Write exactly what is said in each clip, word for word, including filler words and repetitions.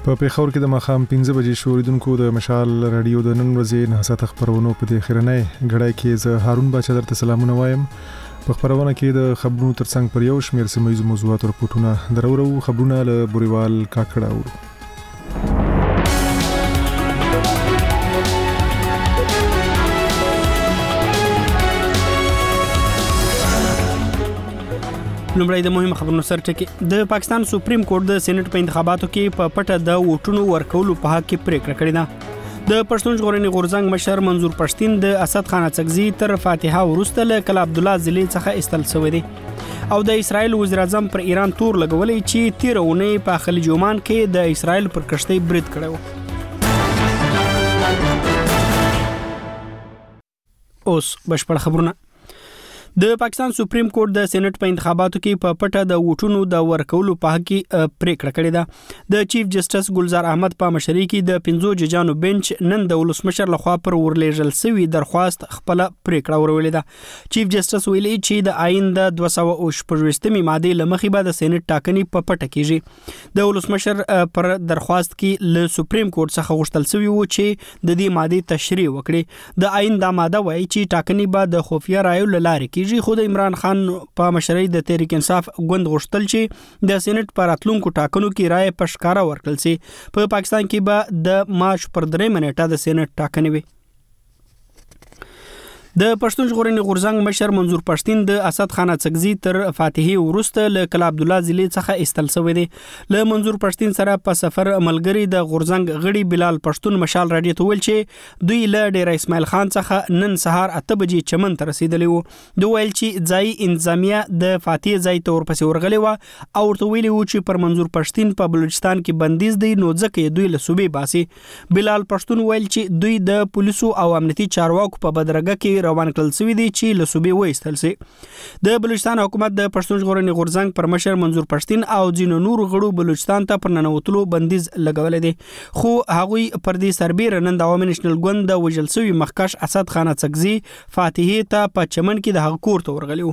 په پیښور کې د ماښام پنځه بجې شو اوریدونکو د مشال رادیو د نن ورځې نه ساعت خبرونو په دې خیرنۍ غړای کې زه هارون باچا درته سلامونه وایم. په خبرونه کې د خبرونو ترڅنګ پر یو شمېر سیمه ییزو موضوعاتو رپورټونه درورو خبرونه له بوريوال کاکړه اورو. لومړی د مهمه خبرونو سرټکی د پاکستان سپریم کورټ د سېنات په انتخاباتو کې په پټه د ووټونو ورکولو په حق کې پریکړه کړې ده. د پښتون ژغورنې غورځنګ مشر منظور پښتين د اسد خان اڅکزي تر فاتحه وروسته له کلا عبد الله زلی څخه استل شوی دی او د اسرایل وزیر اعظم پر ایران تور لګولې چې تیر اونۍ په خلیج عمان کې د اسرایل پر کشتۍ برید کړو. اوس بشپړ خبرونه. د پاکستان سپریم کورټ د سېنات په انتخاباتو کې په پټه د ووټونو د ورکولو په حق کې پریکړه کړې ده. د چیف جسټس ګلزار احمد په مشرۍ کې د پنځو ججانو بنچ نن د ولسمشر لخوا پر ورلېږل شوی درخواست خپل پریکړه ورولې ده. چیف جسټس ویلي چې د آئین د دوه سوه شپږویشتمې ماده لمخې به د سېنات ټاکنې په پټه کېږي. د ولسمشر پر درخواست کې له سپریم کورټ څخه غوښتل شوی و چې د دې ماده تشریح وکړي. د آئین دا ماده وایي چې ټاکنې به د خفیه رایو له لارې خو د عمران خان په مشرۍ د تحریک انصاف ګوند غوښتل چې د سېنات پر راتلونکو ټاکنو کې رائے په ښکاره ورکړل شي. په پاکستان کې به د مارچ پر درې منېټه د سېنات ټاکنې وي. د پښتون ژغورنې غورځنګ مشر منظور پښتين د اسد خان اڅکزي تر فاتحه وروسته له کلا عبد الله زلی څخه استل شوی دی. له منظور پښتين سره په سفر ملګری د غورځنګ غړي بلال پښتون مشال رادیو ته ویل چې دوی له ډیر اسماعیل خان څخه نن سهار اته بجې چمن ته رسیدلی وو. دوی ویل چې ځای انتظامیه د فاتحه ځای ته ورپسې ورغلی و او ورته ویلي وو چې پر منظور پښتين په بلوچستان کې بندیز دی نو ځکه دوی له صوبې باسي. بلال پښتون ویل چې دوی د پولیسو او امنیتي چارواکو په بدرګه کې روان کړل شوی دی چې له صوبې وایستل شي. د بلوچستان حکومت د پښتون ژغورنې غورځنګ پر مشر منظور پښتين او ځینو نورو غړو بلوچستان ته پر ننوتلو بندیز لګولې دي. خو هغوی پر دې سربېره نن د عوامي نېشنل ګوند د وژل شوي مخکښ اسد خان اڅکزي فاتحه ته په چمن کې د هغه کور ته ورغلی وو.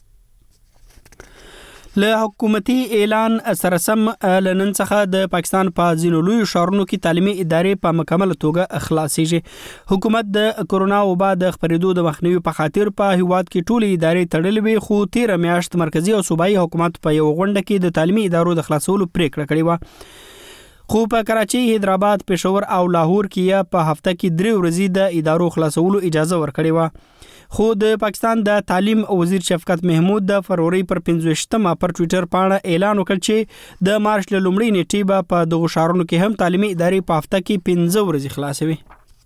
له حکومتي اعلان سره سم لنن څخه د پاکستان په ځینو لویو ښارونو کې تعلیمي ادارې په مکمل توګه خلاصېږي. حکومت د کرونا وبا د خپرېدو د مخنیوي په خاطر په هیواد کې ټولې ادارې تړلې وي خو تیره میاشت مرکزی او صوبایي حکومت په یو غونډه کې د تعلیمي ادارو د خلاصولو پریکړه کړې وه. خو په کراچي، حیدرآباد، پېښور او لاهور کې په هفته کې درې ورځې د ادارو خلاصولو اجازه ورکړې وه. خو د پاکستان د تعلیم وزیر شفقت محمود د فروری پر پنځویشتمه پر ټوئیټر باندې اعلان وکړ چې د مارچ له لومړۍ نیټې به په دغو ښارونو کې هم تعلیمي ادارې په هفته کې پنځه ورځې خلاصوي.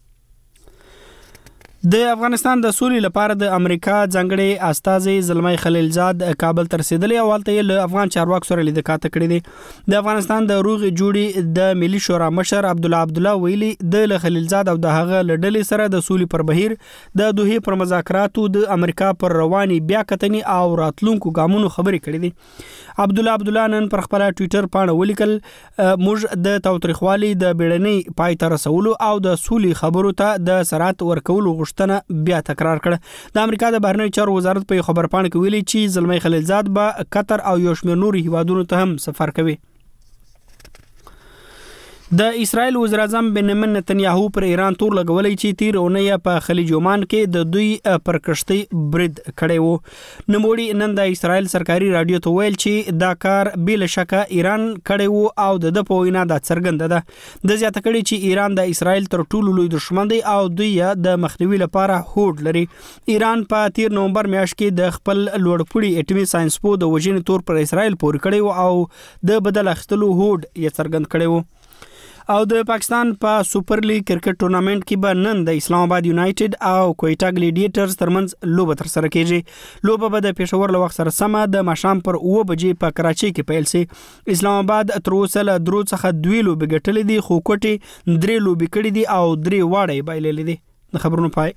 د افغانستان د سولې لپاره د امریکا ځانګړي استازي زلمي خلیلزاد کابل ته رسیدلی او هلته له افغان چارواکو سره لیدکاته کړې دي. د افغانستان د روغې جوړې د ملي شورا مشر عبدالله عبدالله ویلي د خلیلزاد او د هغه له ډلې سره د سولې پر بهیر د دوحې پر مذاکراتو د امریکا پر رواني بیا کتنې او راتلونکو ګامونو خبرې کړې دي. عبدالله عبدالله نن پر خپل ټوئیټر باندې ولیکل موږ د تاوتریخوالي د بیړنۍ پای ته رسولو او د سولې خبرو ته د سرعت ورکولو غوښتنه بیا تکرار کړه. د امریکا د بهرنیو چارو وزارت په خبر پاڼه کې ویلي چې زلمي خلیلزاد به قطر او یو شمېر نورو هیوادونو ته هم سفر کوي. د اسرایل وزیر اعظم بنیامین نتنیاهو پر ایران تور لګولې چې تیر اونۍ په خلیج عمان کې د دوی پر کشتۍ برید کړی وو. نوموړي نن د اسرایل سرکاري رادیو ته ویل چې دا کار بل شکه ایران کړی وو او د په وینا د څرګنده ده. د زیاته کړي چې ایران د اسرایل تر ټولو لوی دښمن دی او دوی د مخنیوي لپاره هوډ لري. ایران په تیر نومبر میاشت کې د خپل لوړپوړي اټومي ساينسپو د وژنې تور پر اسرایل پورې کړی وو او د بدل اخیستلو هوډ یې څرګند کړی وو. او د پاکستان په سپر لیګ کرکټ ټورنامنت کې به نن د اسلام آباد یونایټډ او کویټا ګلیډیټرز ترمنځ لوبه تر سره کیږي. لوبه به د پېښور له وخت سره سمه د ماښام پر اوه بجې په کراچۍ کې پیل شي. اسلام آباد تر اوسه له درو څخه دوی لوبې ګټلې دي خو کوټې درې لوبې کړې دي او درې واړه یې بایللې دي. د خبرونو پای.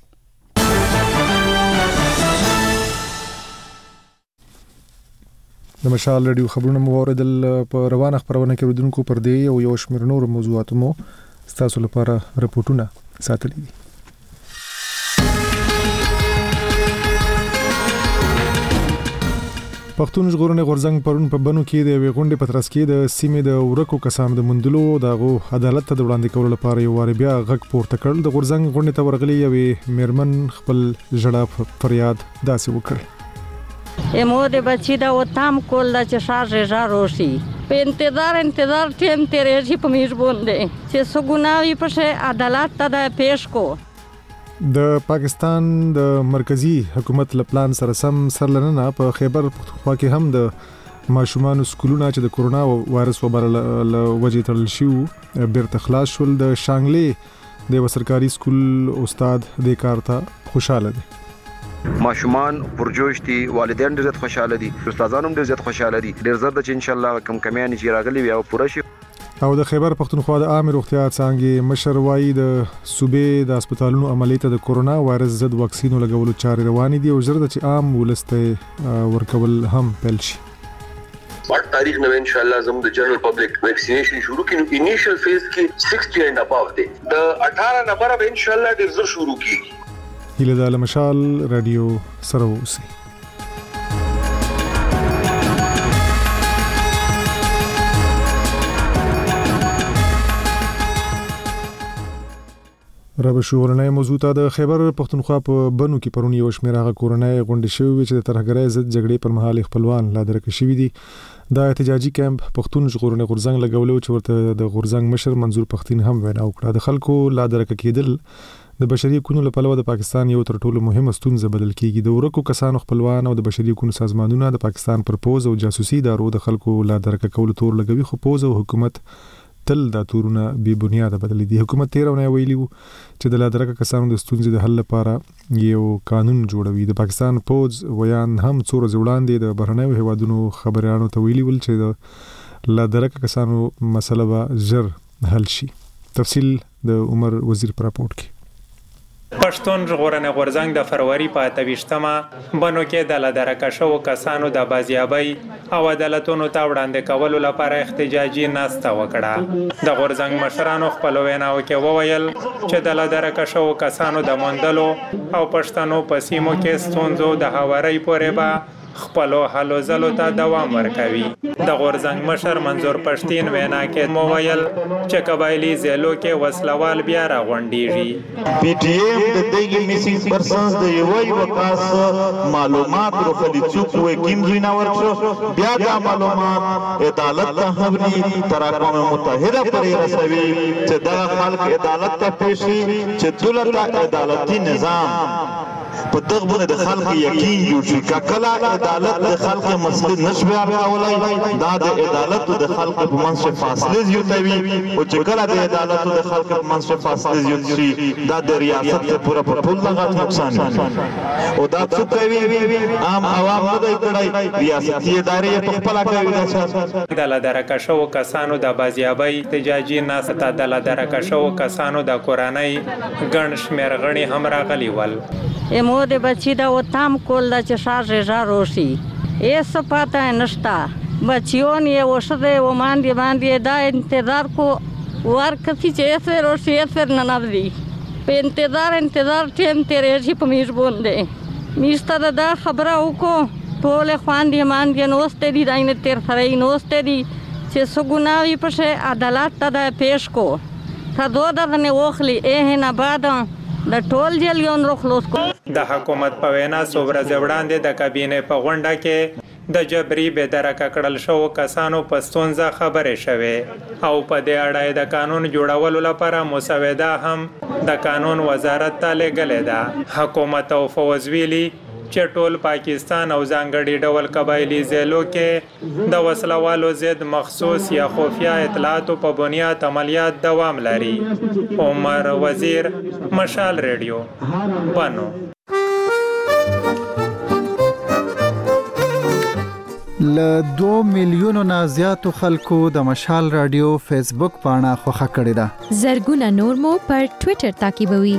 د مشال رادیو خبرونه مو اوریدل. په روانه خبرونه کې ودونکو پر دی او یو شمېر نور موضوعات مو ستاسو لپاره رپورټونه ساتلي دي. پښتون ژغورنې غورځنګ پرون په بنو کې د یوې غونډې په ترڅ کې د سیمې د ورکو کسانو د موندلو دغه عدالت ته د وړاندې کولو لپاره یو وار بیا غږ پورته کړ. د غورځنګ غونډې ته ورغلي یوې میرمن خپل ژړا فریاد داسې وکړ. امود بچی دا و تام کول دا چې شارژ ژاروشي په انتظار انتظار ټیم تیرېږي په میش باندې چې څه ګناوي پشه عدالت ته د پیش کو. د پاکستان د مرکزی حکومت له پلان سره سم سرلننه په خیبر پختونخوا کې هم د ماشومان سکولونه چې د کورونا وایرس وبا له وجې تړل شو بیرته خلاص شول. د شانګلې د سرکاري سکول استاد د کار ته خوشاله دي. ماشومان پرجوش دي، والدین ډېر زیات خوشاله دي، استادان هم ډېر زیات خوشاله دي. ډېر زر د چې ان شاء الله کم کمیان چې راغلي وي او پوره شي. او د خیبر پختونخوا د عامه روغتیا څانګې مشر وایي د صوبې د هسپتالونو عملیات د کورونا وایرس ضد واکسینو لګولو چارې روانې دي او ژر د چې عام ولسته ورکول هم پیل شي. आठ तारीख में इंशाल्लाह हम द जनरल पब्लिक वैक्सीनेशन शुरू की इनिशियल फेज की साठ एंड अबव दे द अठारह नंबर अब इंशाल्लाह ډیر زر شروع کی. هیله د مشال رادیو سره اوسئ. رب شورنۍ موضوع ته د خیبر پختونخوا په بنو کې پرون یو شمېر هغه کورنۍ غونډې شوې چې د ترهګرۍ ضد جګړې پر مهال خپلوان لا درکه شوي دي. دا احتجاجي کیمپ پښتون ژغورنې غورځنګ لګولو چې ورته د غورځنګ مشر منظور پښتين هم وینا وکړه. د خلکو لا درکه کېدل د بشري حقوقو لپاره د پاکستان یو تر ټولو مهمه ستونزه بدل کیږي. د ورکو کسانو خپلوان او د بشري حقوقو سازمانونه د پاکستان پر پوز او جاسوسي دارو د خلکو لا درکه کولو تور لګوي، خو پوز او حکومت تل دا تورونه بې بنیاده بدلې دي. حکومت تیرونه ویلي وو چې د لادرکه کسانو د ستونزې د حل لپاره یو قانون جوړوي. د پاکستان پوز ویان هم څو ورځې وړاندې د بهرنیو هیوادونو خبريالانو ته ویلي ول چې د لادرکه کسانو مسله به ژر حل شي. تفصیل د عمر وزیر پر راپورټ کې. پښتون ژغورنې غورځنګ د فروری په اته ویشتمه بنو کې د لادرکه شو کسانو د بازیابۍ او عدالتونو ته وړاندې کولو لپاره احتجاجي ناسته وکړه. د غورځنګ مشرانو خپل ویناو کې وویل چې د لادرکه شو کسانو د موندلو او پښتنو په سیمو کې ستونزو د هواري پورې به خپلو حلو زلو ته دوام ورکوي. د غورځنګ مشر منظور پښتين وینا کې مو ویل چې قبایلی ضلعو کې وسلوال بیا راغونډيږي. پی ټی ایم د دغه میسینګ پرسنز د یوې وکاس معلومات ورخلي څوک وې کیم زینا ورچو بیا دا معلومات عدالت ته خبري تر اقوام متحده پرې رسوي چې دا خلک عدالت ته پیشي چې دولت عدالتي نظام په دغه باندې د خلک یقین جوړ شي. کله عدالت د خلک مسلې نشوي راولای دا د عدالت د خلک په منځ کې فاصله زیاتوي او چې کله د عدالت د خلک په منځ کې فاصله زیات شي دا د ریاست ته پوره په ټول لغت نقصان او دا څه کوي عام عوام نه دی کړای ریاستي ادارې په خپل کوي. د لادرکه شو کسانو د بازیابۍ احتجاجي ناسته د لادرکه شو کسانو د کورنۍ ګڼ شمېر غړي هم راغلي ول. امود بچی دا و تام کول دا چې شارژ ژاروشي ایس پاته نشتا بچیون یې وشده و ماندې باندې دا انتظار کو ور کفي چې ایس روشي ایس نه نبدي په انتظار انتظار ټیم تیرېږي په میش باندې میسته دا خبره وکړو ټول خواندې ماندې نوسته دي داینه تیر سره نوسته دي چې څه ګناوي پشه عدالت ته پیش کو تا دو دغه وخلی اه نه بعد د ټول جلیون رو خلاص کو. د حکومت په وینا څو ورځې وړاندې د کابینې په غونډه کې د جبري بې درکه کړل شو کسانو په ستونزه خبرې شوې او په دې اړه د قانون جوړولو لپاره مسوده هم د قانون وزارت ته لېږلې ده. حکومت او فوز ویلي چې ټول پاکستان او ځانګړي ډول قبایلی ضلعو کې د وسلوالو ضد مخصوص یا خفیه اطلاعاتو په بنیاد عملیات دوام لري. عمر وزیر، مشال ریډیو، بنو. ل دو میلیونو نه زیاتو خلکو د مشال رادیو فیسبوک پاڼه خوښه کړې ده. زرګونه نور مو پر ټوئیټر تعقیبوي.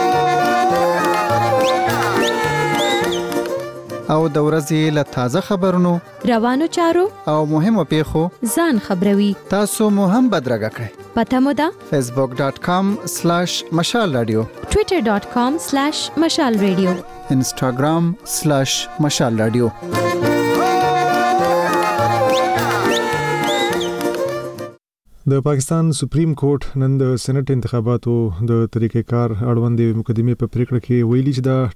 او د ورځې له تازه خبرونو روانو چارو او مهمو پیښو ځان خبروي. تاسو مو هم بدرګه کړئ. پته مو ده facebook dot com slash mashal radio twitter dot com slash mashal radio instagram slash mashal radio. د پاکستان سپریم کورټ نن د سېنات انتخاباتو د طریقې کار اړوند مقدمه په پریکړه کې ویلي چې دا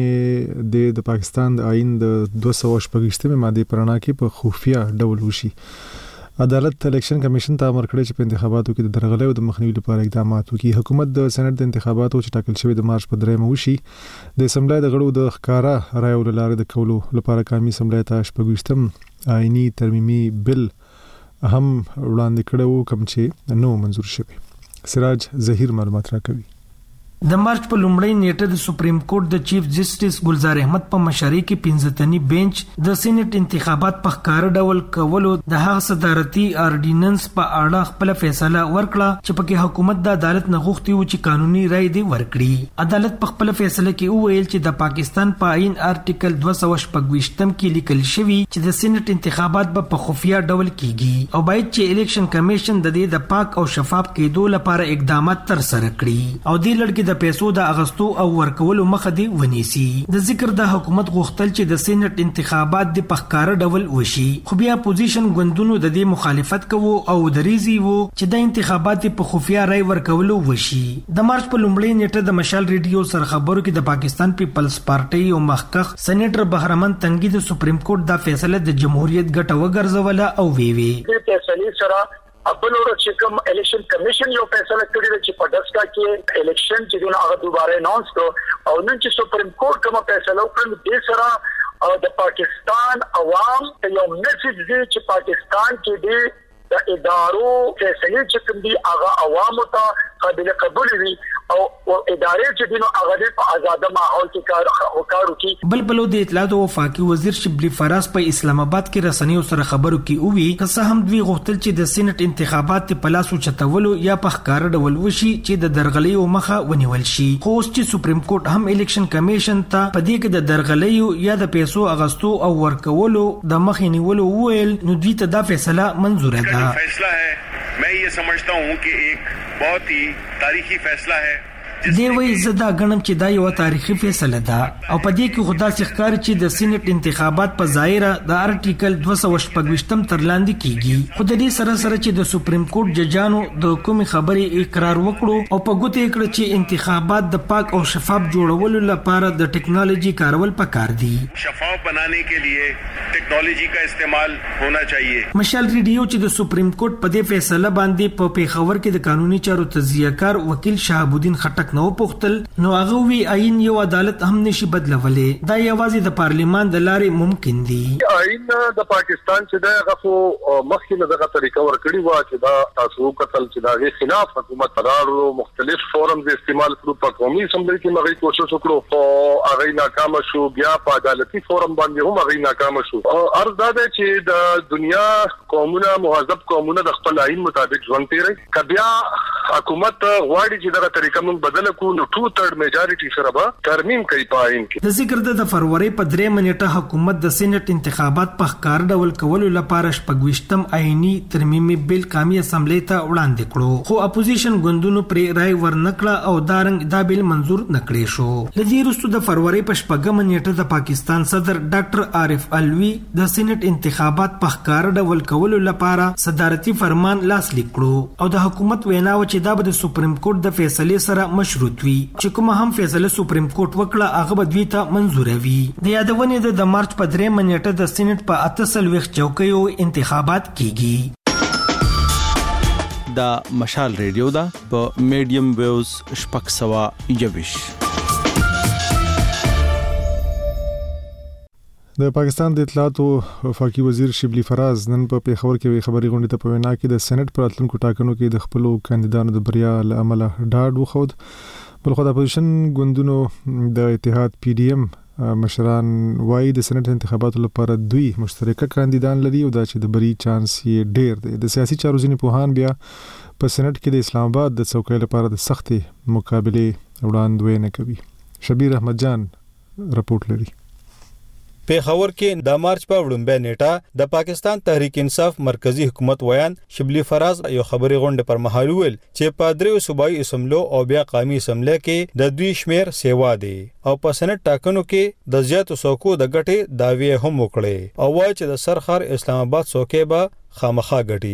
ټاکنې د پاکستان د آئین د دوه سوه شپږ ماده پرانا کې په خفیه ډول وشي. عدالت الیکشن کمیشن ته امر کړی چې په انتخاباتو کې د درغلۍ او د مخنیوي لپاره اقدامات وکړي. حکومت د سېنات د انتخاباتو چې ټاکل شوی د مارچ په دریمه وشي د اسمبلی د غړو د ښکارا رایو لپاره د کولو لپاره قومي اسمبلی ته شپږویشتم آئینی ترمیمي بل هم وړاندې کړو کوم چې نو منزور شوی. سراج ظهیر معلومات راکوي. د مارچ په لومړۍ نیټه د سپریم کورټ د چیف جسټس ګلزار احمد په مشرۍ کې پنځه تنی بنچ د سېنات انتخابات په ښکار ډول کولو د هغه صدارتي اورډیننس په اړه خپل فیصله ورکړه چې پکې حکومت د عدالت نه غوښتي و چې قانوني رائے دی ورکړي. عدالت په خپل فیصله کې وویل چې د پاکستان په آئین آرټیکل دوه سوه شپږویشتم کې لیکل شوی چې د سېنات انتخابات به په خفیه ډول کیږي او باید چې الیکشن کمیشن د دې د پاک او شفاف کېدو لپاره اقدامات تر سره کړي او د لړ د پیسو د اغستو او ورکولو مخه دی ونیسي. د ذکر د حکومت غوښتل چې د سېنات انتخابات د پخکار ډول وشي خو بیا اپوزیشن ګوندونو د دې مخالفت کوو او دریزي وو چې د انتخابات په خفیه رای ورکولو وشي. د مارچ په لومړۍ نیټه د مشال ریډیو سره خبرو کې د پاکستان پیپلز پارټي او مخکخ سېنیټر بهرمن تنګي د سپریم کورټ دا فیصله د جمهوریت ګټه وګرځوله او وی وی د فیصلې سره خپل ور چې کوم الیکشن کمیشن یو فیصله کړی چې په دسکا کې الیکشن چې دغه هغه دوباره اناونس کړو او نن چې سپریم کورټ کوم فیصله وکړ د سره د پاکستان عوام ته یو میسج دی چې پاکستان کې دی د ادارو فیصله چې کوم دی هغه عوام ته قابل قبول وي او ادارې چې دینو هغه په آزاده ماحول کې کار وکړو کی. بل بل د اطلاعات او وفاقي وزیر شبلی فراز په اسلام آباد کې رسنیو سره خبرو کې او وی که څه هم دوی غوښتل چې د سېنات انتخابات په لاسو چتولو یا په ښکار ډول وشي چې د درغلۍ او مخه ونیول شي. خو اوس چې سپریم کورټ هم الیکشن کمیشن ته په دې کې د درغلۍ یا د پیسو اغستو او ورکولو د مخې نیولو وویل نو دوی ته دا فیصله منظور ده. فیصله ہے میں یہ سمجھتا ہوں کہ ایک بہت ہی تاریخی فیصلہ ہے. دی وی زدا غنم چې دا یو تاریخي فیصله ده او په دې کې خدا ښکار چې د سېنات انتخابات په ظاهره د آرټیکل دوه سوه شپږویشتم تر لاندې کیږي. خو د دې سره سره چې د سپریم کورټ ججانو د کومې خبرې اقرار وکړو او په ګوته کړ چې انتخابات د پاک او شفاف جوړولو لپاره د ټیکنالوژي کارول پکار دي. شفاف بنانے کے لیے ټیکنالوژي کا استعمال ہونا چاہیے. مشال ریډیو چې د سپریم کورټ په دې فیصله باندې په پیښور کې د قانوني چارو تجزیه کار وکیل شهاب الدین خټک نو پختل نو هغه وی آئین یو عدالت هم نشي بدلولې دا یوازې د پارلیمان د لارې ممکن دي. آئین د پاکستان چې دا غفو مخکې دغه طریقه ورکړي وا چې دا تاسو قتل چې دا خلاف حکومت قرارو مختلف فورمز استعمال کړو په قومي اسمبلی کې مغي کوشش وکړو او هغه ناکام شو بیا په عدالتي فورم باندې هم هغه ناکام شو. ارز دا ده چې د دنیا قومونه مهذب قومونه د خپل آئین مطابق ژوند کوي کبیا حکومت غواړي چې دغه طریقه من بدل کو نو ټو تھرډ میجارټي سره به ترمیم کوي پاین کې. د ذکر د فروری په درې منټه حکومت د سېنات انتخابات په ښکار ډول کولو لپاره شپږویشتم آئینی ترمیمي بل قومي اسمبلی ته وړاندې کړو خو اپوزیشن ګوندونو پرې رائے ورنکړه او دارنګ دا بل منظور نکړې شو. لدی وروسته د فروری په شپږم منټه د پاکستان صدر ډاکټر عارف الوی د سېنات انتخابات په ښکار ډول کولو لپاره صدارتي فرمان لاسلیک کړو او د حکومت وینا و چې دا به د سپریم کورټ د فیصلې سره مشروط وي چې کومه هم فیصله سپریم کورټ وکړه هغه به دوی ته منظور وي. د یادونې د مارچ په درې منټه د سېنات په اته څلوېښت چوکیو انتخابات کیږي. دا مشال ریډیو دا په میډیم ویوز شپږ سوه یوویش. د پاکستان د اطلاعات او وفاقي وزیر شبلی فراز نن په پیښور کې خبري غونډه ته په وینا کې د سېنات پر اتلونکو ټاکنو کې د خپل کاندیدانو د بریا له امله ډاډ وخود. بل خو د اپوزیشن ګوندونو د اتحاد پی ډی ایم مشران وايي د سېنات انتخاباتو لپاره دوی مشترکه کاندیدان لري او دا چې د بری چانس یې ډېر دی. د سیاسي چارو ځینې پوهان بیا په سېنات کې د اسلام آباد د څوکۍ لپاره د سختې مقابله وړاندوینه کوي. شبیر احمد جان رپورټ لري. پیښور کې د مارچ په وړاندې نیټه د پاکستان تحریک انصاف مرکزی حکومت ویان شبلی فراز یو خبري غونډه پر مهال ویل چې په دریو صوبایي اسمبلو او بیا قومي اسمبلی کې د دوی شمیر سیوا دي او په سېنات ټاکنو کې د زیاتو څوکو د ګټې داوی هم وکړي او وایي چې د سرخر اسلام آباد څوکۍ به خامخا ګټي.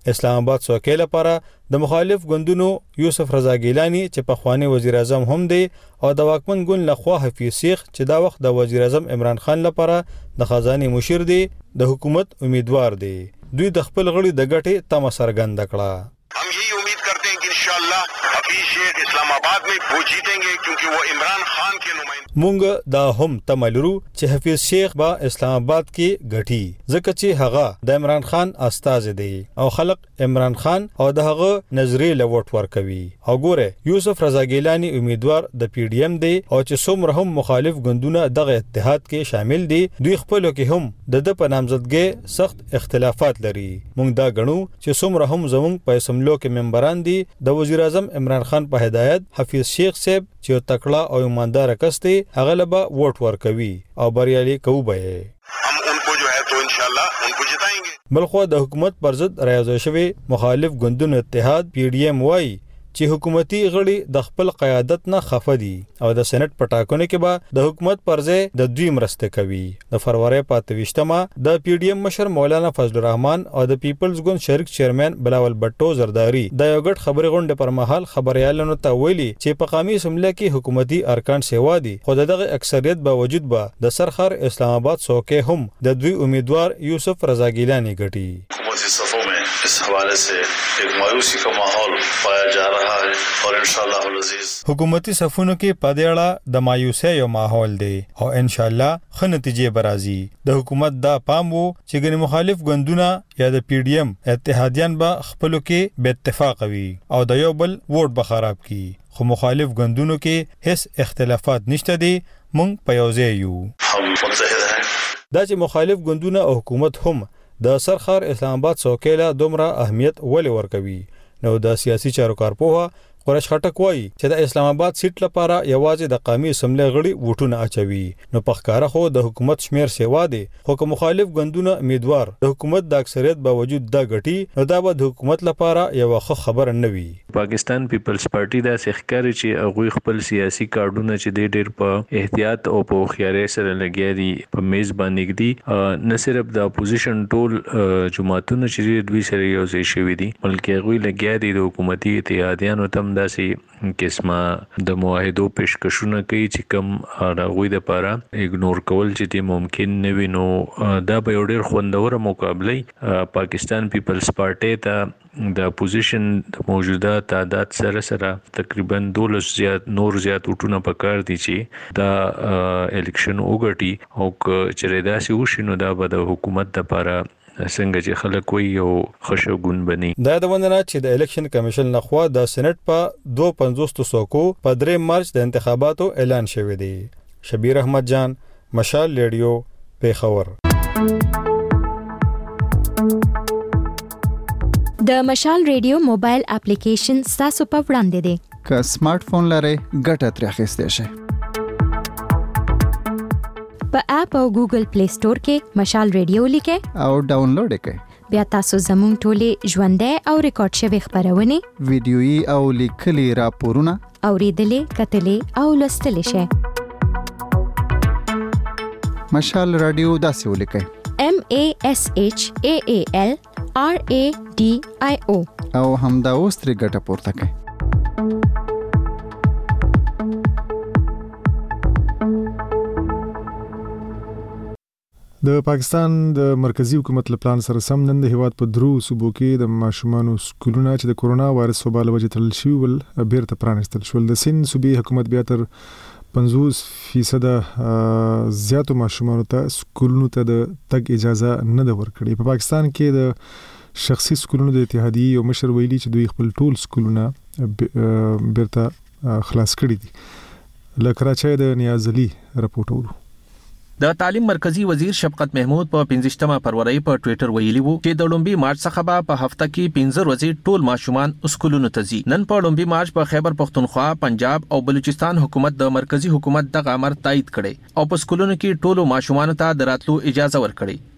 اسلام آباد څوکۍ لپاره د مخالف ګوندونو یوسف رضا ګیلانی چې په خوانی وزیر اعظم هم دی او د واکمن ګوند لخوا حفیظ شیخ چې دا وخت د وزیر اعظم عمران خان لپاره د خزانه مشیر دی د حکومت امیدوار دی دوی د خپل غړي د ګټې تمه څرګنده کړه हम यही उम्मीद करते हैं कि इंशाअल्लाह हफीज शेख इस्लामाबाद में वो जीतेंगे क्योंकि वो इमरान खान के नुमाइंदे مونږ دا هم تملرو چې حفیظ شیخ با اسلام آباد کې غټي ځکه چې هغه د عمران خان استاد دی او خلق عمران خان او دغه نظری لوټ ورکوي او ګوره یوسف رضا ګیلانی امیدوار د پی ډی ایم دی او چې څومره هم مخالف ګوندونه دغه اتحاد کې شامل دي دوی خپل کې هم د د په نامزدګۍ سخت اختلافات لري مونږ دا غنو چې څومره هم زمونږ په اسمبلو کې ممبران دي د وزیر اعظم عمران خان په هدایت حفیظ شیخ صاحب چې تکړه او ایماندار کس دی هغه لبا ووټ ورکوي او بریالي کوي به हम उनको जो है तो इंशाल्लाह उनको जिताएंगे بلخو د حکومت پر ضد راځي شوی مخالف ګوندونو اتحاد پی ډی ایم وای چې حکومتي غړي د خپل قیادت نه خفه دي او د سېنات پټاکونه کې به د حکومت پر ځای د دوی مرسته کوي د فروری په اتویشتمه د پی ډی ایم مشر مولانا فضل الرحمن او د پیپلز ګوند شریک چیرمن بلاول بټو زرداری د یو غټ خبري غونډه پر مهال خبريالانو ته ویلي چې په قومي اسمبلی کې حکومتي ارکان سیوا دي خو دغه اکثریت باوجود به د سرخر اسلام آباد څوکۍ هم د دوی امیدوار یوسف رضا ګیلانی ګټي حکومتی صفوں میں اس حوالے سے ایک مایوسی کا ماحول پایا جا رہا ہے اور انشاءاللہ العزیز حکومتي صفونو کې پدېړه د مایوسی یو ماحول دی او انشاءالله ښه نتیجې برازي د حکومت دا پام وو چې ګنې مخالف ګوندونه یا د پی ډی ایم اتحادیان به خپلو کې به اتفاق وي او د یو بل ووټ به خراب کی خو مخالف ګوندونو کې هیڅ اختلافات نشته دي مونږ په یو ځای یو هم متحد ہیں دا چې مخالف ګوندونه او حکومت هم د سرخر اسلام آباد څوکۍ له دومره اهمیت ولې ورکوي نو د سیاسي چارو کارپوه قریش خټک وایي چې د اسلام آباد سیټ لپاره یوازې د قومي اسمبلی غړي ووټونه اچوي نو په ښکارا خو د حکومت شمیر سیوا دي خو که مخالف ګوندونه امیدوار د حکومت د اکثریت باوجود د غټي نو دا به د حکومت لپاره یو ښه خبر نه وي پاکستان پیپلز پارټي د سخکاري چې هغه خپل سیاسي کارډونه چې د ډېر په احتیاط او په خياري سره لګیا دي په میز باندې دي نه صرف د اپوزیشن ټول جماعتونو چې دوی سره یو ځای شوي دي بلکې هغه لګیا دي د حکومتي اتحادیانو تم داسې قسمه د معاهدو پیشکشونه کوي چې کم راغوي د پاره اګنور کول چې ممکن نه وي نو دا به ډېر خوندور مقابله پاکستان پیپلز پارټي ته د اپوزیشن د موجوده تعداد سره سره تقریبا دولس زیات نور زیات وټونه پکار دي چې دا الیکشن وګټي او چې ردا سي وشي نو دا به د حکومت لپاره څنګه چې خلک وي او خشوګون بني دا د وندنه چې د الیکشن کمیشن لخوا د سېنات په دوه پنځوس څوکو په درې مارچ د انتخاباتو اعلان شوی دی شبیر احمد جان مشال ریډیو پیښور د مشال ریډیو موبایل اپلیکیشن تاسو په وړاندې دی که سمارټ فون لرئ ګټه ترې اخیستی شئ په اپ او ګوګل پلی سٹور کې مشال ریډیو لیکئ او ډاونلوډ کړئ بیا تاسو زموږ ټولې ژوندۍ او ریکارډ شوی خبرونه ویډیويي او لیکلي راپورونه اوریدلې کتلې او لوستلې شئ مشال رادیو داسې ولیکئ M A S H A A L R A D I O او همدا اوس ترې ګټه پورته کړئ د پاکستان د مرکزی حکومت له پلان سره سم نن د هیواد په درو صوبو کې د ماشومانو سکولونه چې د کورونا وایرس وبا له وجې تړل شوي ول بیرته پرانیستل شول د سند صوبې حکومت بیا تر پنځوس فیصد زیاتو ماشومانو ته سکولونو ته د تګ اجازه نه ده ورکړې په پاکستان کې د شخصي سکولونو د اتحادیې یو مشر ویلي چې دوی خپل ټول سکولونه بیرته خلاص کړي دي له کراچۍ د نیاز علي راپورټ ورو د تعلیم مرکزی وزیر شفقت محمود په پنځشتمه فروری په ټوئیټر ویلي وو چې د لومبي مارچ څخه به په هفته کې پنځه ورځې ټول ماشومان سکولونو ته ځي نن په لومبي مارچ په خیبر پختونخوا پنجاب او بلوچستان حکومت د مرکزی حکومت دغه امر تایید کړي او په سکولونو کې ټول ماشومان ته د راتلو اجازه ورکړي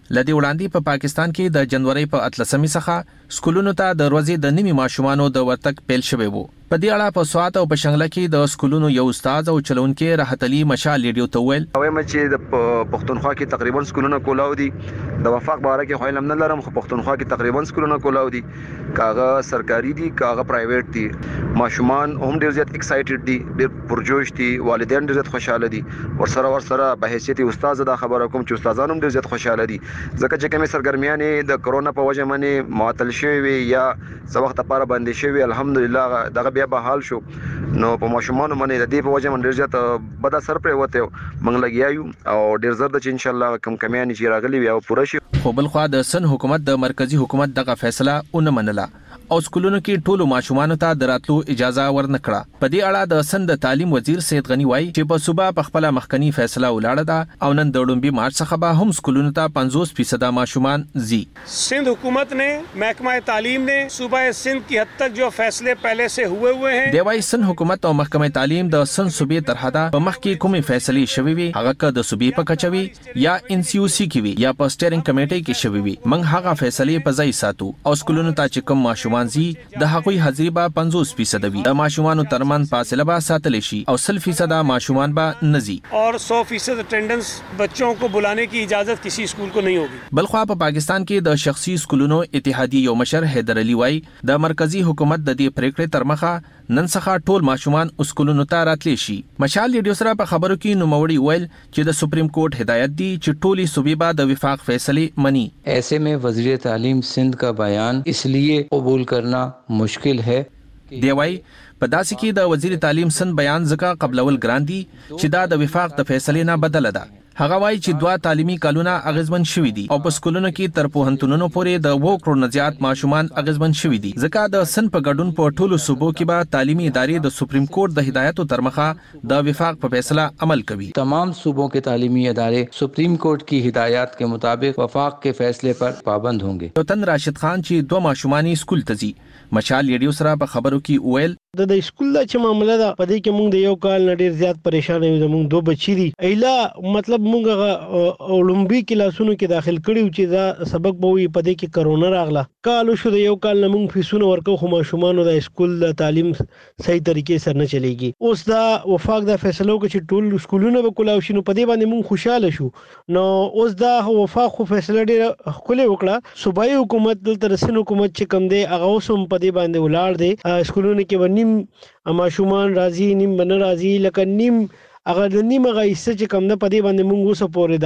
لدی وړاندې په پا پاکستان کې د جنوري په اتلسمې څخه سکولونو ته د ورځې د نیمه ماشومانو د ورتګ پیل شوی وو. په دې اړه په سوات او په شنغله کې د سکولونو یو استاد او چلونکي راحت علي مشال ریډیو ته ویل وایم چې د پښتونخوا کې تقریبا سکولونه کولاو دي. د وفاق باره کې خو علم نه لرم، خو پښتونخوا کې تقریبا سکولونه کولاو دي، کاغه سرکاري دي کاغه پرایویټ دي. ماشومان هم ډیر زیات ایکسایټډ دي، ډیر پرجوش دي، والدین ډیر زیات خوشاله دي. ورسره ورسره به حیثیت استاد دا خبره کوم چې استادان هم ډیر زیات خوشاله دي، ځکه چې کومه سرګرمیانه د کرونا په وجه باندې معطل شوی یا څه وخت لپاره باندې شوی، الحمدلله دغه بیا به حال شو. نو په ماشومان باندې د دې په وجه باندې ډیر زیات بد اثر پرې وته موږ لګیایو او ډیر زر د چې ان شاء الله کم کمیان چې راغلي وي او پوره شي. خو بل خو د سن حکومت د مرکزی حکومت دغه فیصله اون منله او سکولونو کې ټولو ماشومان ته دراتلو اجازه ورنکړه. په دې اړه د سن د تعلیم وزیر سید غنی وایي چې په صوبه په خپل مخکنی فیصله ولاړه ده او نن د ډومبي مارچ څخه به هم سکولونو ته پنځوس فیصد ماشومان زی. सिंध हुकूमत ने महकमा तालीम ने सूबा सिंध की हद तक जो फैसले पहले से हुए हुए हैं دیوای سن حکومت او محکمه تعلیم د سن صوبې تر حدا په مخ کې کومې فیصلې شوي وي هغه که د صوبې په کچوي یا ان سی او سی کې وي یا په سټیرینګ کمیټې کې شوي وي، موږ هغه فیصلې په ځای ساتو او سکولونو ته چې کوم ماشومان زی د هغوی حاضری به پنځوس فیصد وي. د ماشومانو ترمن فاصله به ساتل شي او سل فیصد ماشومان به نزي اور सौ फीसद अटेंडेंस बच्चों को बुलाने की इजाजत किसी स्कूल को नहीं होगी. بلخوا په پاکستان کې د شخصي سکولونو اتحادیې یو مشر حیدر علي وای د مرکزی حکومت د دې پریکړې تر مخه نن څخه ټول ماشومان سکولونو ته راتلی شي. مشال ریډیو سره په خبرو کې نوموړي ویل چې د سپریم کورټ هدایت دی چې ټولي صوبې به د وفاق فیصله مني. ऐसे में वज़ीर तालीम सिंध का बयान इसलिए कबूल करना मुश्किल है. دیوای په داسې کې د وزیر تعلیم سند بیان ځکه قبلول ګران دي چې دا د وفاق د فیصلې نه بدله ده. هغه وایي چې دوه تعلیمي کالونه اغیزمن شوي دي او په سکولونو کې تر پوهنتونونو پورې د وو کروڑ نه زیات ماشومان اغیزمن شوي دي، ځکه د سن په ګډون په ټولو صوبو کې به تعلیمي ادارې د سپریم کورټ د هدایتو تر مخه د وفاق په فیصله عمل کوي. तमाम सूबों के तालीमी ادارے सुप्रीम कोर्ट की हिदायत के मुताबिक वफाक के फैसले पर पाबंद होंगे. وطن راشد خان چې دوه ماشومان سکول ته ځي مشال ریډیو سره په خبرو کې ویل د د سکول د چې معاملې ده په دې کې موږ د یو کال نه ډیر زیات پریشان یو زموږ دوه بچی دي ایله مطلب موږ اولمپیک کلاسونو کې داخل کړیو چې دا سبق به وي په دې کې کرونا راغله کال شو د یو کال نه موږ فیسونه ورکو خو ماشومان د سکول د تعلیم صحیح طریقې سره نه چلیږي. اوس دا وفاق د فیصلو کې چې ټول سکولونه به کولاو شي نو په دې باندې موږ خوشاله شو. نو اوس دا وفاق خو فیصله ډیره خولې وکړه صوبایي حکومت دلته رسن حکومت چې کم دی هغه اوس هم په دې باندې ولاړ دی سکولونه کې نیم ماشومان راځي نیم بن راځي لکه نیم هغه د نیم غیسه چې کم نه پدې باندې مونږ اوسه پورې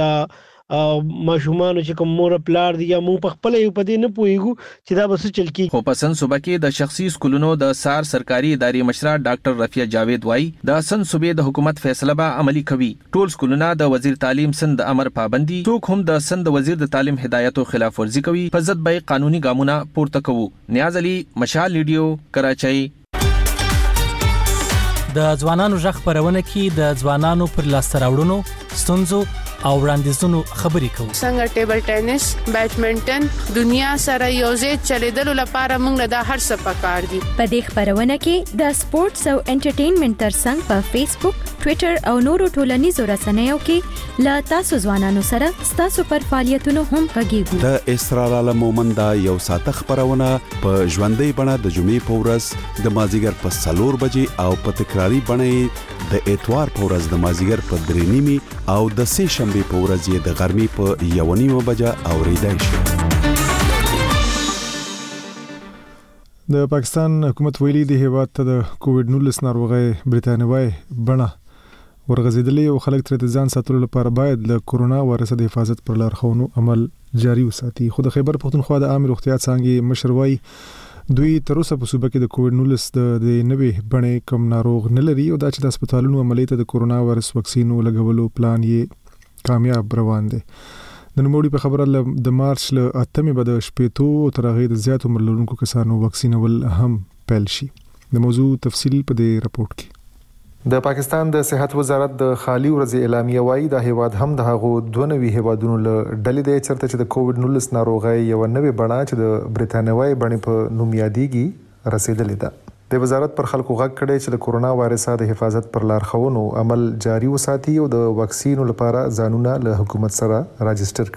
دا ماشومان چې کوم مور پلار دی یا مونږ په خپل یو پدې نه پويګو چې دا بس چل کی. خو پسند صوبه کې د شخصي سکولونو د سار سرکاري ادارې مشره ډاکټر رفیع جاوید وای د سن صوبې د حکومت فیصله به عملی کوي. ټول سکولونه د وزیر تعلیم سند امر پابندي څوک هم د سند وزیر د تعلیم هدایتو خلاف ورزي کوي په ضد به قانوني ګامونه پورته کوو. نیاز علي مشال ریډیو کراچۍ. د ځوانانو ژغ خبرونه کې د ځوانانو پر لاسته راوړنو ستونزو او وړاندیزونو خبرې کوو. څنګه ټیبل ټینس، بیډمنټن دنیا سره یوځای چلیدلو لپاره موږ د هر څه پکار دي. په دې خبرونه کې د سپورتس او انټرټینمنټ ترڅنګ په فیسبوک، ټوئیټر او نورو ټولنیزو رسنیو کې لا تاسو ځوانانو سره تاسو پر فعالیتونو هم غږیږو. د اسرار عالم مومند یو ساته خبرونه په ژوندۍ بڼه د جمعې په ورځ د مازیګر په څلور بجې او په تکراری بڼه د اتوار په ورځ د مازیګر په درې نیمي او د سه شنبه په ورځ یې د غرمې په یو نیمه بجه اوریدای شي. د پاکستان حکومت ویلي دی هیواد ته د کووډ نولس ناروغي برتانوي بڼه ورغزیدلې او خلک تر ځان ساتلو لپاره باید له کورونا وایرس د حفاظت پر لارښوونو عمل جاري وساتي. خو د خیبر پختونخوا د عام روغتیا څنګه مشروي دوی تر اوسه په صوبه کې د کووډ نولس د نوې بڼې کم ناروغ نه لري او دا چې د هسپتالونو عملیات د کورونا وایرس وکسینو لګولو پلان یې کامیاب روان دي. د نوموړي په خبره د مارچ ل اتمې بعد شپېتو تر هغه د زیات عمر لرونکو کسانو وکسینول هم پیل شي. د موضوع تفصیل په دې راپورټ کې. د پاکستان د صحت وزارت د خالي ورځې اعلامیه وايي د هیواد هم د هغو دوه نوي هیوادونو له ډلې دی چرته چې د کووډ نولس ناروغي یو نوې بڼه چې د برتانوي بڼې په نوم یادېږي رسیدلې ده. د وزارت پر خلکو غږ کړی چې د کورونا وایرس د حفاظت پر لارښوونو عمل جاري وساتي او د واکسینو لپاره ځانونه له حکومت سره راجستر کړي.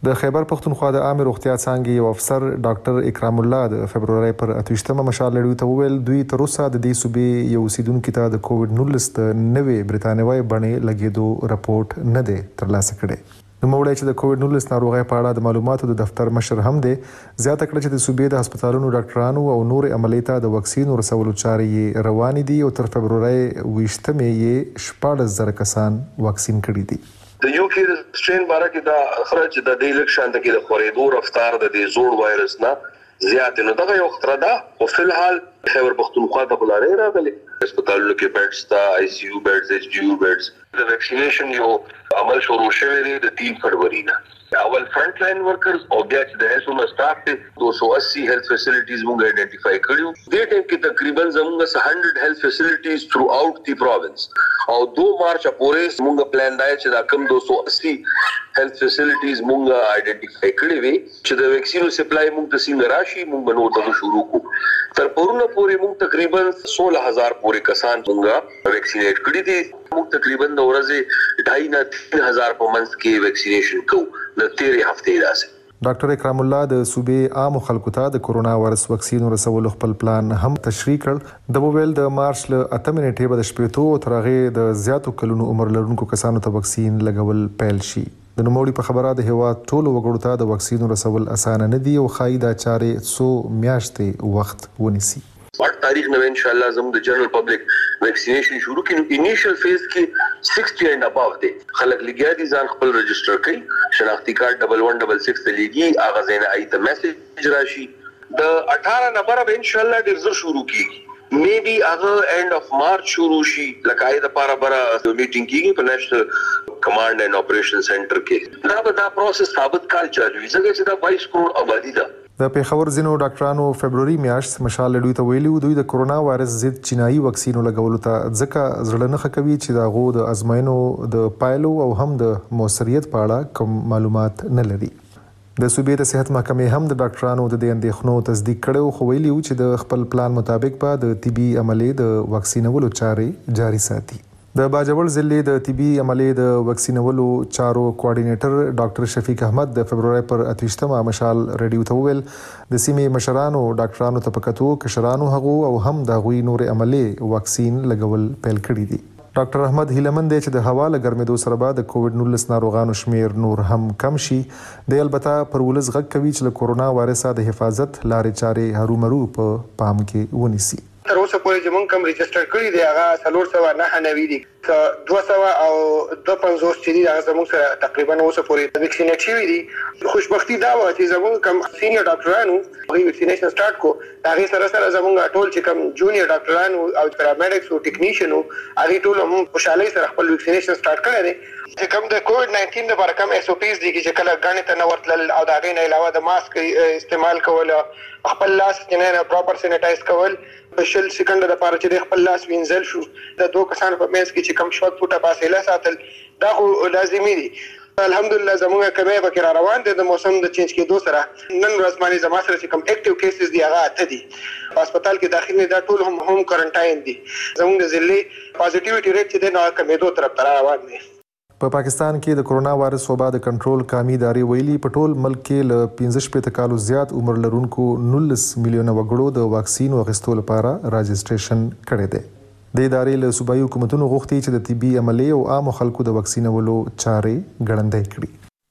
د خیبر پښتونخوا د عامه روغتیا څانګې یو افسر ډاکټر اکرام الله د فبرवरी پر اتوشتمه مشال لړیو ته وویل دوی تر اوسه د دې صوبې یو اوسیدونکو ته د کووډ نولس د نوې برتانوي بڼې لګېدو رپورت نه دی ترلاسه کړی. نوموړی چې د کووډ نولس ناروغۍ په اړه د معلوماتو د دفتر مشر هم دی زیاته کړه چې د صوبې د هسپتالونو ډاکټرانو او نور عملیات ته د واکسین ورسولو چارې روانې دي او تر فبرवरी ویشتمې یې شپږ زره کسان واکسین کړي دي. د یو کې د سټرین باره کې دا خرج د دې لکشن د کې د خورېدو رفتار د دې زوړ وایرس نه زیات نه دغه یو خطر ده او په الحال خیبر پښتونخوا ته بلاره راغلي هسپتالونو کې بیډز تا آی سی یو بیډز ایچ ډی یو بیډز د ویکسینیشن یو عمل شروع شوی دی د تین فروری نه. اول فرنٹ لاین ورکرز او بیا چې د هیلث سټاف ته دو سو اسی هیلث فیسیلیټیز موږ آئیډینټیفای کړیو. د دې کې تقریبا زموږ سو هیلث فیسیلیټیز تھرو آؤٹ دی پروینس او دو مارچ پورې موږ پلان دی چې دا کم دو سو اسی هیلث فیسیلیټیز موږ آئیډینټیفای کړې وي چې د ویکسینو سپلای موږ ته څنګه راشي موږ نو ته شروع کوو. تر پرونه پورې موږ تقریبا سولہ هزار پورې کسان موږ ویکسینیټ کړی دي. موږ تقریبا د ورځې ډای نه تین هزار په منځ کې ویکسینیشن کوو د تیرې هفتې راځي. ډاکټر اکرام الله د صوبې عام خلکو ته د کورونا وایرس واکسین ورسولو خپل پلان هم تشریح کړ. د موبایل د مارچ له اتمې نیټې به د شپېتو تر هغې د زیاتو کلونو عمر لرونکو کسانو ته واکسین لګول پیل شي. د نوموړي په خبره د هیواد ټولو وګړو ته د واکسین ورسول اسانه نه دي او ښایي دا چارې څو میاشتې وخت ونیسي. आठ तारीख में इंशाल्लाह हम द जनरल पब्लिक वैक्सीनेशन शुरू की इनिशियल फेज की साठ एंड अबव दे खलक लगिया दि जान खपल रजिस्टर कई शनाख्ती card double one double six लेगी आगाज ने आई त मैसेज राशि द अठारह नंबर अब इंशाल्लाह डिजर शुरू की मे बी अगर एंड ऑफ मार्च शुरू शी लकाय द पारा बरा मीटिंग की पर national command and operation centre के दा बदा प्रोसेस साबित काल चालू जगह से दा बाईस करोड़ आबादी दा. د پیښور ځینو ډاکټرانو فبرवरी میاشت مشال لړیو ته ویلي دوی د کورونا وایرس ضد چینایي واکسین لګولو ته ځکه زړه نه کوي چې دا غو د ازموینو د پایلو او هم د موثریت په اړه کوم معلومات نه لري. د صوبې د صحت محکمې هم د ډاکټرانو د اندېښنو تصدیق کړو خو ویلي چې د خپل پلان مطابق به د طبي عملیې د واکسینولو چارې جاري ساتي. د باجوړ ضلع د طبي عملیې د واکسینولو چارو کوارډینیټر ډاکټر شفیق احمد د فبرवरी پر اتوشتمه مشال ریډیو ته وویل د سیمې مشرانو ډاکټرانو ته پکتو کشرانو هغو او هم د غوي نور عملیې واکسین لګول پیل کړی دي. ډاکټر احمد هیلمن دی چې د هوا له ګرمېدو سره به د کووډ نولس ناروغانو شمیر نور هم کم شي. د البته پر ولز غږ کوي چې له کورونا وایرس د حفاظت لارې چارې هرومرو په پام کې ونیسي. تر اوسه پورې چې مونږ کوم ريجستر کړی دی هغه څلور سوه نهه نوي دي دوه سوه او دوه پنځوس چې دي هغه زموږ سره تقریبا اوسه پورې ویکسینیټ شوي دي. خوشبختي دا وه چې زموږ کوم سینیور ډاکټرانو هغوی ویکسینیشن سټارټ کړو. د هغې سره سره زموږ ټول چې کوم جونیور ډاکټرانو او پیرامیډکس او ټیکنیشن هغوی ټول هم خوشحالۍ سره خپل ویکسینیشن سټارټ کړی دی. چې کوم د کووډ ناینټین لپاره کوم ایس او پیز دي چې کله ګاڼې ته نه ورتلل او د هغې نه علاوه د ماسک استعمال کول خپل لاس چې نه پراپر سینیټایز کول شل سکند لپاره چې خپل لاس وینځل شو د دوه کسانو په منځ کې چې کم شپږ فوټه فاصله ساتل دا خو لازمي دي. الحمدلله زموږ کمې پکې را روان دي د موسم د چینج کېدو سره. نن ورځ باندې زما سره چې کوم اکټیو کیسز دي هغه اته دي په هسپتال کې داخل نه دا ټول هم هوم کوارنټاین دي. زموږ د ضلع پازیټیویټي ریټ چې دی نو کمېدو طرف ته روان دی. په پا پاکستان کې د کورونا وایرس وبا د کنټرول قامي ادارې ویلي په ټول ملک کې له پنځه شپېته کالو زیات عمر لرونکو نولس میلیونه وګړو د واکسین اخیستو لپاره راجسټریشن کړی دی. د ادارې له صوبایي حکومتونو غوښتي چې د طبي عملیې او عامو خلکو د واکسینولو چارې ګړندۍ کړي.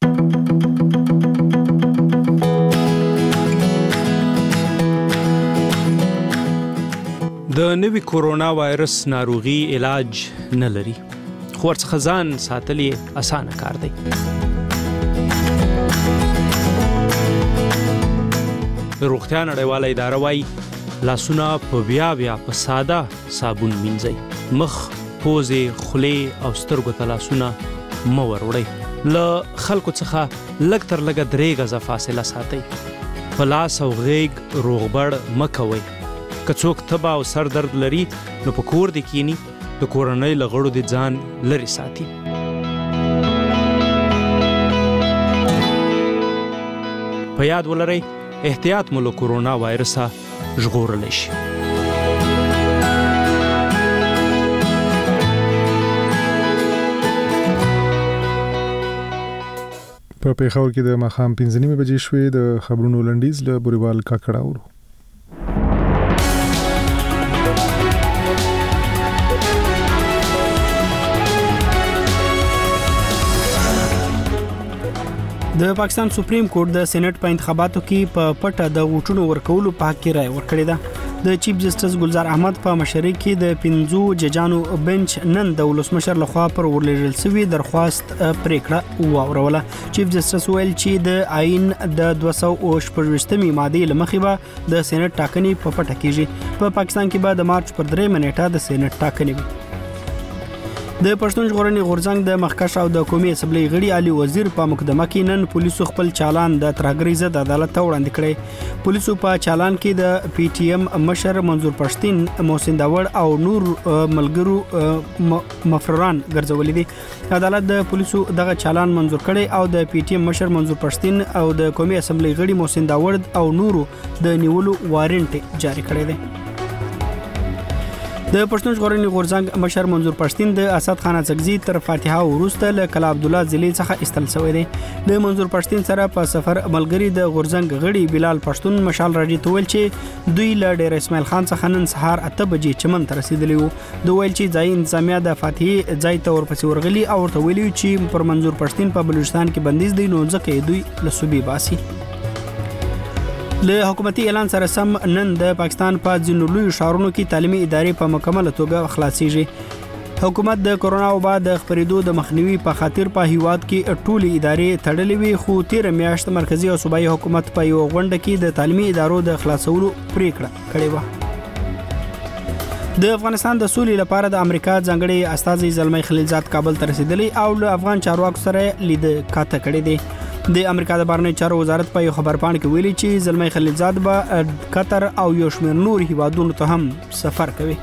د نوي کورونا وایرس ناروغي علاج نه لري خو ورڅخه ځان ساتل یې اسانه کار دی. د روغتیا نړیواله اداره وایي لاسونه په بیا بیا په ساده صابون مینځئ. مخ، پوزې، خولې او سترګو ته لاسونه مه وروړئ. له خلکو څخه لږ تر لږه درې غزه فاصله ساتئ. په لاس او غیږ روغبړ مه کوئ. که څوک تبه او سر درد لري نو په کور دې کینی د کورنۍ له غړو د ځان لرې ساتي. په یاد ولرئ احتیاط مو له کورونا وایرسه ژغورلی شي. په پیښور کې د ماخام پنځه نیمه بجې شوې. د خبرونو لنډیز له بوريوال کاکړه اورو. د پاکستان سپریم کورټ د سېنات په انتخاباتو کې په پټه د ووټونو ورکولو په حق کې رائے ورکړې ده. د چیف جسټس ګلزار احمد په مشرۍ کې د پنځو ججانو بنچ نن د ولسمشر لخوا پر ورلېږل شوی درخواست پریکړه واوروله. چیف جسټس ویل چې د آئین د دوه سوه شپږویشتمې مادې لمخې به د سېنات ټاکنې په پټه کیږي. په پاکستان کې به د مارچ پر درېمه نیټه د سېنات ټاکنې وي. د پښتون ژغورنې غورځنګ د مخکښ او د قومي اسمبلی غړي علي وزیر په مقدمه کې نن پولیسو خپل چالان د ترهګرۍ ضد عدالت ته وړاندې کړی. پولیسو په چالان کې د پی ټی ایم مشر منظور پښتين، محسن داوړ او نور ملګرو مفرران ګرځولې دي. عدالت د پولیسو دغه چالان منظور کړي او د پی ټی ایم مشر منظور پښتين او د قومي اسمبلی غړي محسن داوړ او نورو د نیولو وارنټ جاری کړی دی. د پښتون ژغورنې غورځنګ مشر منظور پښتين د اسد خان اڅکزي تر فاتحه وروسته له کلا عبد الله ضلع څخه ایستل شوی دی. د منظور پښتين سره په سفر ملګری د غورځنګ غړي بلال پښتون مشال راډیو ته ویل چې دوی له ډیر اسماعیل خان څخه نن سهار اته بجې چمن ته رسیدلی وو. دوی ویل چې ځای انتظامیه د فاتحه ځای ته ورپسې ورغلي او ورته ویلي چې پر منظور پښتين په بلوچستان کې بندیز دی نو ځکه دوی له صوبې باسي. له حکومتي اعلان سره سم نن د پاکستان په ځینو لویو ښارونو کې تعلیمي ادارې په مکمله توګه خلاصيږي. حکومت د کرونا وبا د خپرېدو د مخنیوي په خاطر په هیواد کې ټولې ادارې تړلې وي، خو تیر میاشت مرکزی او صوبایي حکومت په یو غونډه کې د تعلیمي ادارو د خلاصولو پریکړه کړې و. د افغانستان د سولې لپاره د امریکا ځانګړي استازي زلمي خلیلزاد کابل ته رسیدلی او له افغان چارواکو سره لید کاته کړې دي. د امریکا د بهرنیو چارو وزارت په یو خبرپاڼه کې ویلي چې زلمي خلیلزاد به قطر او یو شمېر نور هیوادونو ته هم سفر کوي.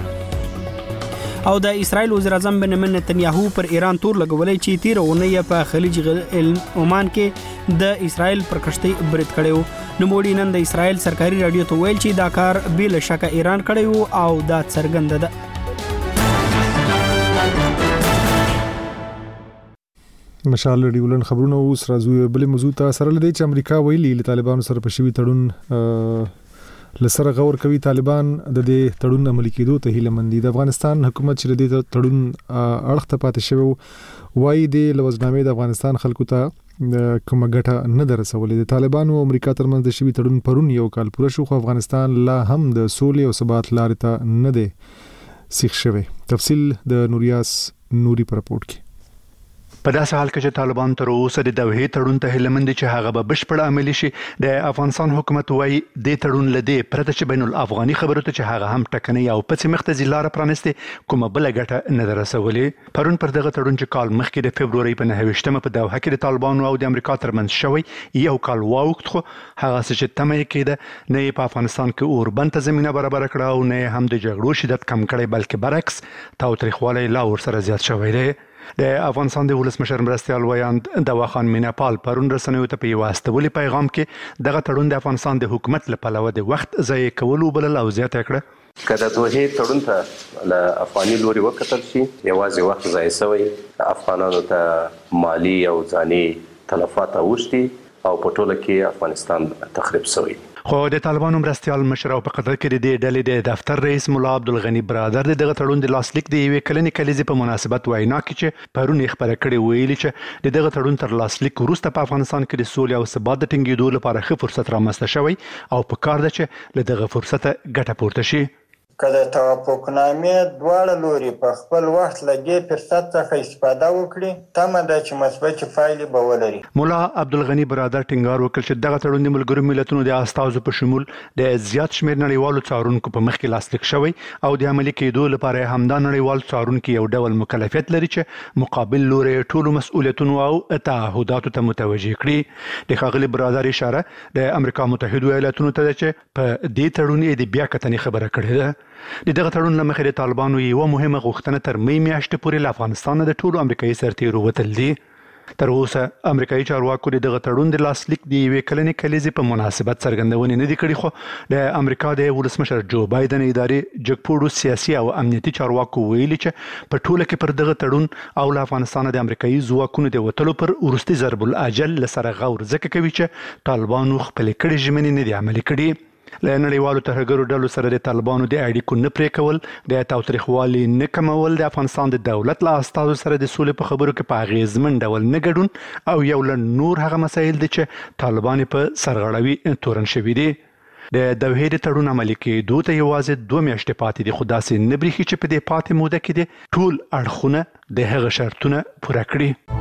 او د اسرایل وزیر اعظم بنیامین نتنیاهو پر ایران تور لګولای چې تیر اونۍ په خلیج عمان کې د اسرایل پر کشتۍ برید کړو. نو موډي نن د اسرایل سرکاري رادیو ته ویل چې دا کار بل شک ایران کړی او دا څرګنده ده. مشال ډیولن خبرونه اوس راځو بل موضوع ته سره لدی چې امریکا ویلي له طالبانو سره په شوی تړون لسره غور کوي. طالبان د دې تړون عملي کېدو ته هیله مند دي. د افغانستان حکومت چې د دې تړون اړخ ته پاتې شوی وایي د لوزنامې د افغانستان خلکو ته کومه ګټه نه درسولې. د طالبانو او امریکا ترمنځ د شوی تړون پرون یو کال پوره شو، خو افغانستان لا هم د سولې او ثبات لارې ته نه دی سیخ شوی. تفصیل د نوریاس نوري پر رپورت کې. په داسې حال کې چې طالبان تر اوسه د دوحې تړون ته هیلمند چې هغه به بشپړ عملي شي، د افغانستان حکومت وايي د تړون لدی پرته چې بین الافغاني خبرو ته چې هغه هم ټکنۍ او پڅ مختزي لار پرانسته کومه بل ګټه نه درسولې. پرون پر دغه تړون چې کال مخکې د فبرवरी په نهه په دوحه کې د طالبانو او د امریکا ترمنځ شوی یو کال واوښت، خو هغه څه چې تمه کېده نه په افغانستان کې اوربند ته زمينه برابر کړه او نه هم د جګړو شدت کم کړي، بلکې برعکس تاوتریخوالی لا ورسره زیات شوی دی. د افغانستان د ولسمشر مرستیال ویاند دوا خان میناپال پرون رسنیو ته په یو استولي پیغام کې دغه تړون د افغانستان د حکومت لپاره د وخت ضایع کولو بلل او زیاته کړه. کله دوه تړون ته له افغاني لوري وکتل شي یوازې وخت ضایع شوی، افغانانو ته مالی او ځاني تلفات اوښتي او په ټوله کې افغانستان تخریب شوی. خو د طالبانو مرستیال مشر او په قطر کې د دې ډلې د دفتر رئیس مولا عبدالغنی برادر دغه تړون د لاسلیک د یوې کلنې کلیزې په مناسبت وینا کې چې پرون یې خبره کړې ویلي چې دغه تړون تر لاسلیک وروسته په افغانستان کې د سولې او ثبات د ټینګېدو لپاره ښه فرصت رامنځته شوی او په کار ده چې له دغه فرصته ګټه پورته شي. کله توافقنامې دواړه لوري په خپل وخت لګي فرصت څخه استفاده وکړي، تمه ده چې مثبت پایلې به ولري. مولا عبدالغنی برادر ټینګار وکړ چې دغه تړون د ملګرو ملتونو د استازو په شمول د زیات شمېر نړیوالو څارونکو په مخ کې لاسلیک شوی او د عملي کېدو لپاره همدا نړیوال څارونکي یو ډول مکلفیت لري چې مقابل لوري ټولو مسؤلیتونو او تعهداتو ته متوجه کړي. د ښاغلي برادر اشاره د امریکا متحده ایالاتونو ته ده چې په دې تړون یې د بیا کتنې خبره کړې ده. د دغه تړون له مخې د طالبانو یوه مهمه غوښتنه تر مې میاشتې پورې له افغانستان د ټولو امریکایي سرتیرو وتل دي. تر اوسه امریکایي چارواکو دغه تړون د لاسلیک دی یوې کلنې کلیزې په مناسبت څرګندونې نه دي کړې، خو د امریکا د ولسمشر جو بایدن ادارې جګپوړو سیاسي او امنیتي چارواکو ویلي چې په ټوله کې پر دغه تړون او له افغانستان د امریکایي ځواکونو د وتلو پر وروستي ضرب الاجل لسره غور ځکه کوي چې طالبانو خپلې کړې ژمنې نه دي عملي کړي. له نړیوالو ترهګرو ډلو سره د طالبانو د اړیکو نه پرې کول، د تاوتریخوالي نه کمول، د افغانستان د دولت له استازو سره د سولې په خبرو کې په اغیزمن ډول نه ګډون او یو له نور هغه مسایل دي چې طالبان په سرغړوي تورن شوي دي. د دوحې د تړون عملي کېدو ته یوازې دوه میاشتې پاتې دي، خو داسې نه برېښي چې په دې پاتې موده کې د ټول اړخونه د هغه شرطونه پوره کړي.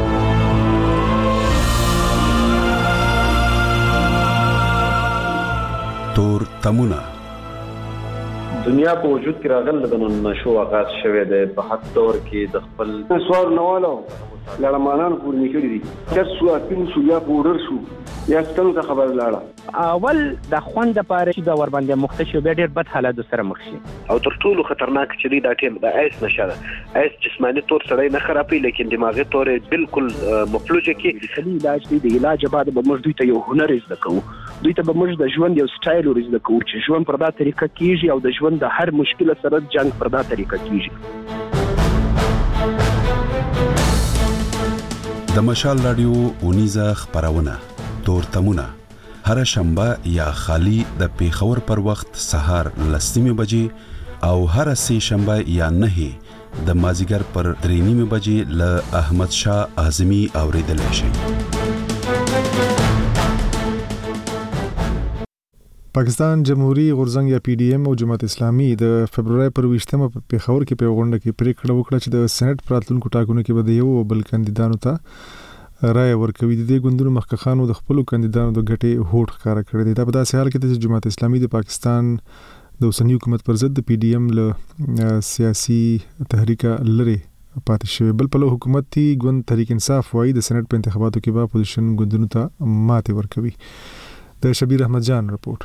تور تمونه دنیا په وجود کې راغله د منشو آغاز شوه د په حق دور کې د خپل سوار نوالو لړمانان پور نکړي دي چې سو اپین سو یا پودر شو یا ستنو ته خبر لاړه اول د خوند لپاره چې د ور باندې مختشو به ډېر بد حالات سره مخ شي او تر ټولو خطرناک چې دا ټیم د ایس نشه ایس جسمانی تور سره نه خرابي لیکن دماغي تور بالکل مفلوجه کې کلی علاج دی د علاج بعد به موږ دوی ته یو هنر زده کوو، دوی ته به موږ د ژوند یو سټایل ورزده کوو چې ژوند پر دا طریقه کیږي او د ژوند د هر مشکل سره جنگ پر دا طریقه کیږي. د مشال رادیو اونیزه خبرونه تور تمونه هر شنبه یا خالی د پیښور پر وخت سهار لسمه بجې او هر سه شنبه یا نه د مازیګر پر درې نیمه بجې ل احمد شاه اعظمي اوریدل شي. پاکستان جمهوریت غورځنګ یا پی ډی ایم او جماعت اسلامي د فبرवरी پر ویشتمه په پیښور کې په غونډه کې پریکړه وکړه چې د سېنات پراتلونکو ټاکنو کې به د یو بل کاندیدانو ته رائے ورکوي. د دې ګوندونو مخکخانو د خپل کاندیدانو د ګټې هوټ ښکارا کړی دی. دا په داسې حال کې چې جماعت اسلامي د پاکستان د اوسنی حکومت پر ضد د پی ډی ایم له سیاسي تحریک لري پاتې شوی. بل په حکومت تی ګوند تحریک انصاف وایي د سېنات په انتخاباتو کې به اپوزیشن ګوندونو ته ماتې ورکوي. د شبیر احمد جان رپورت.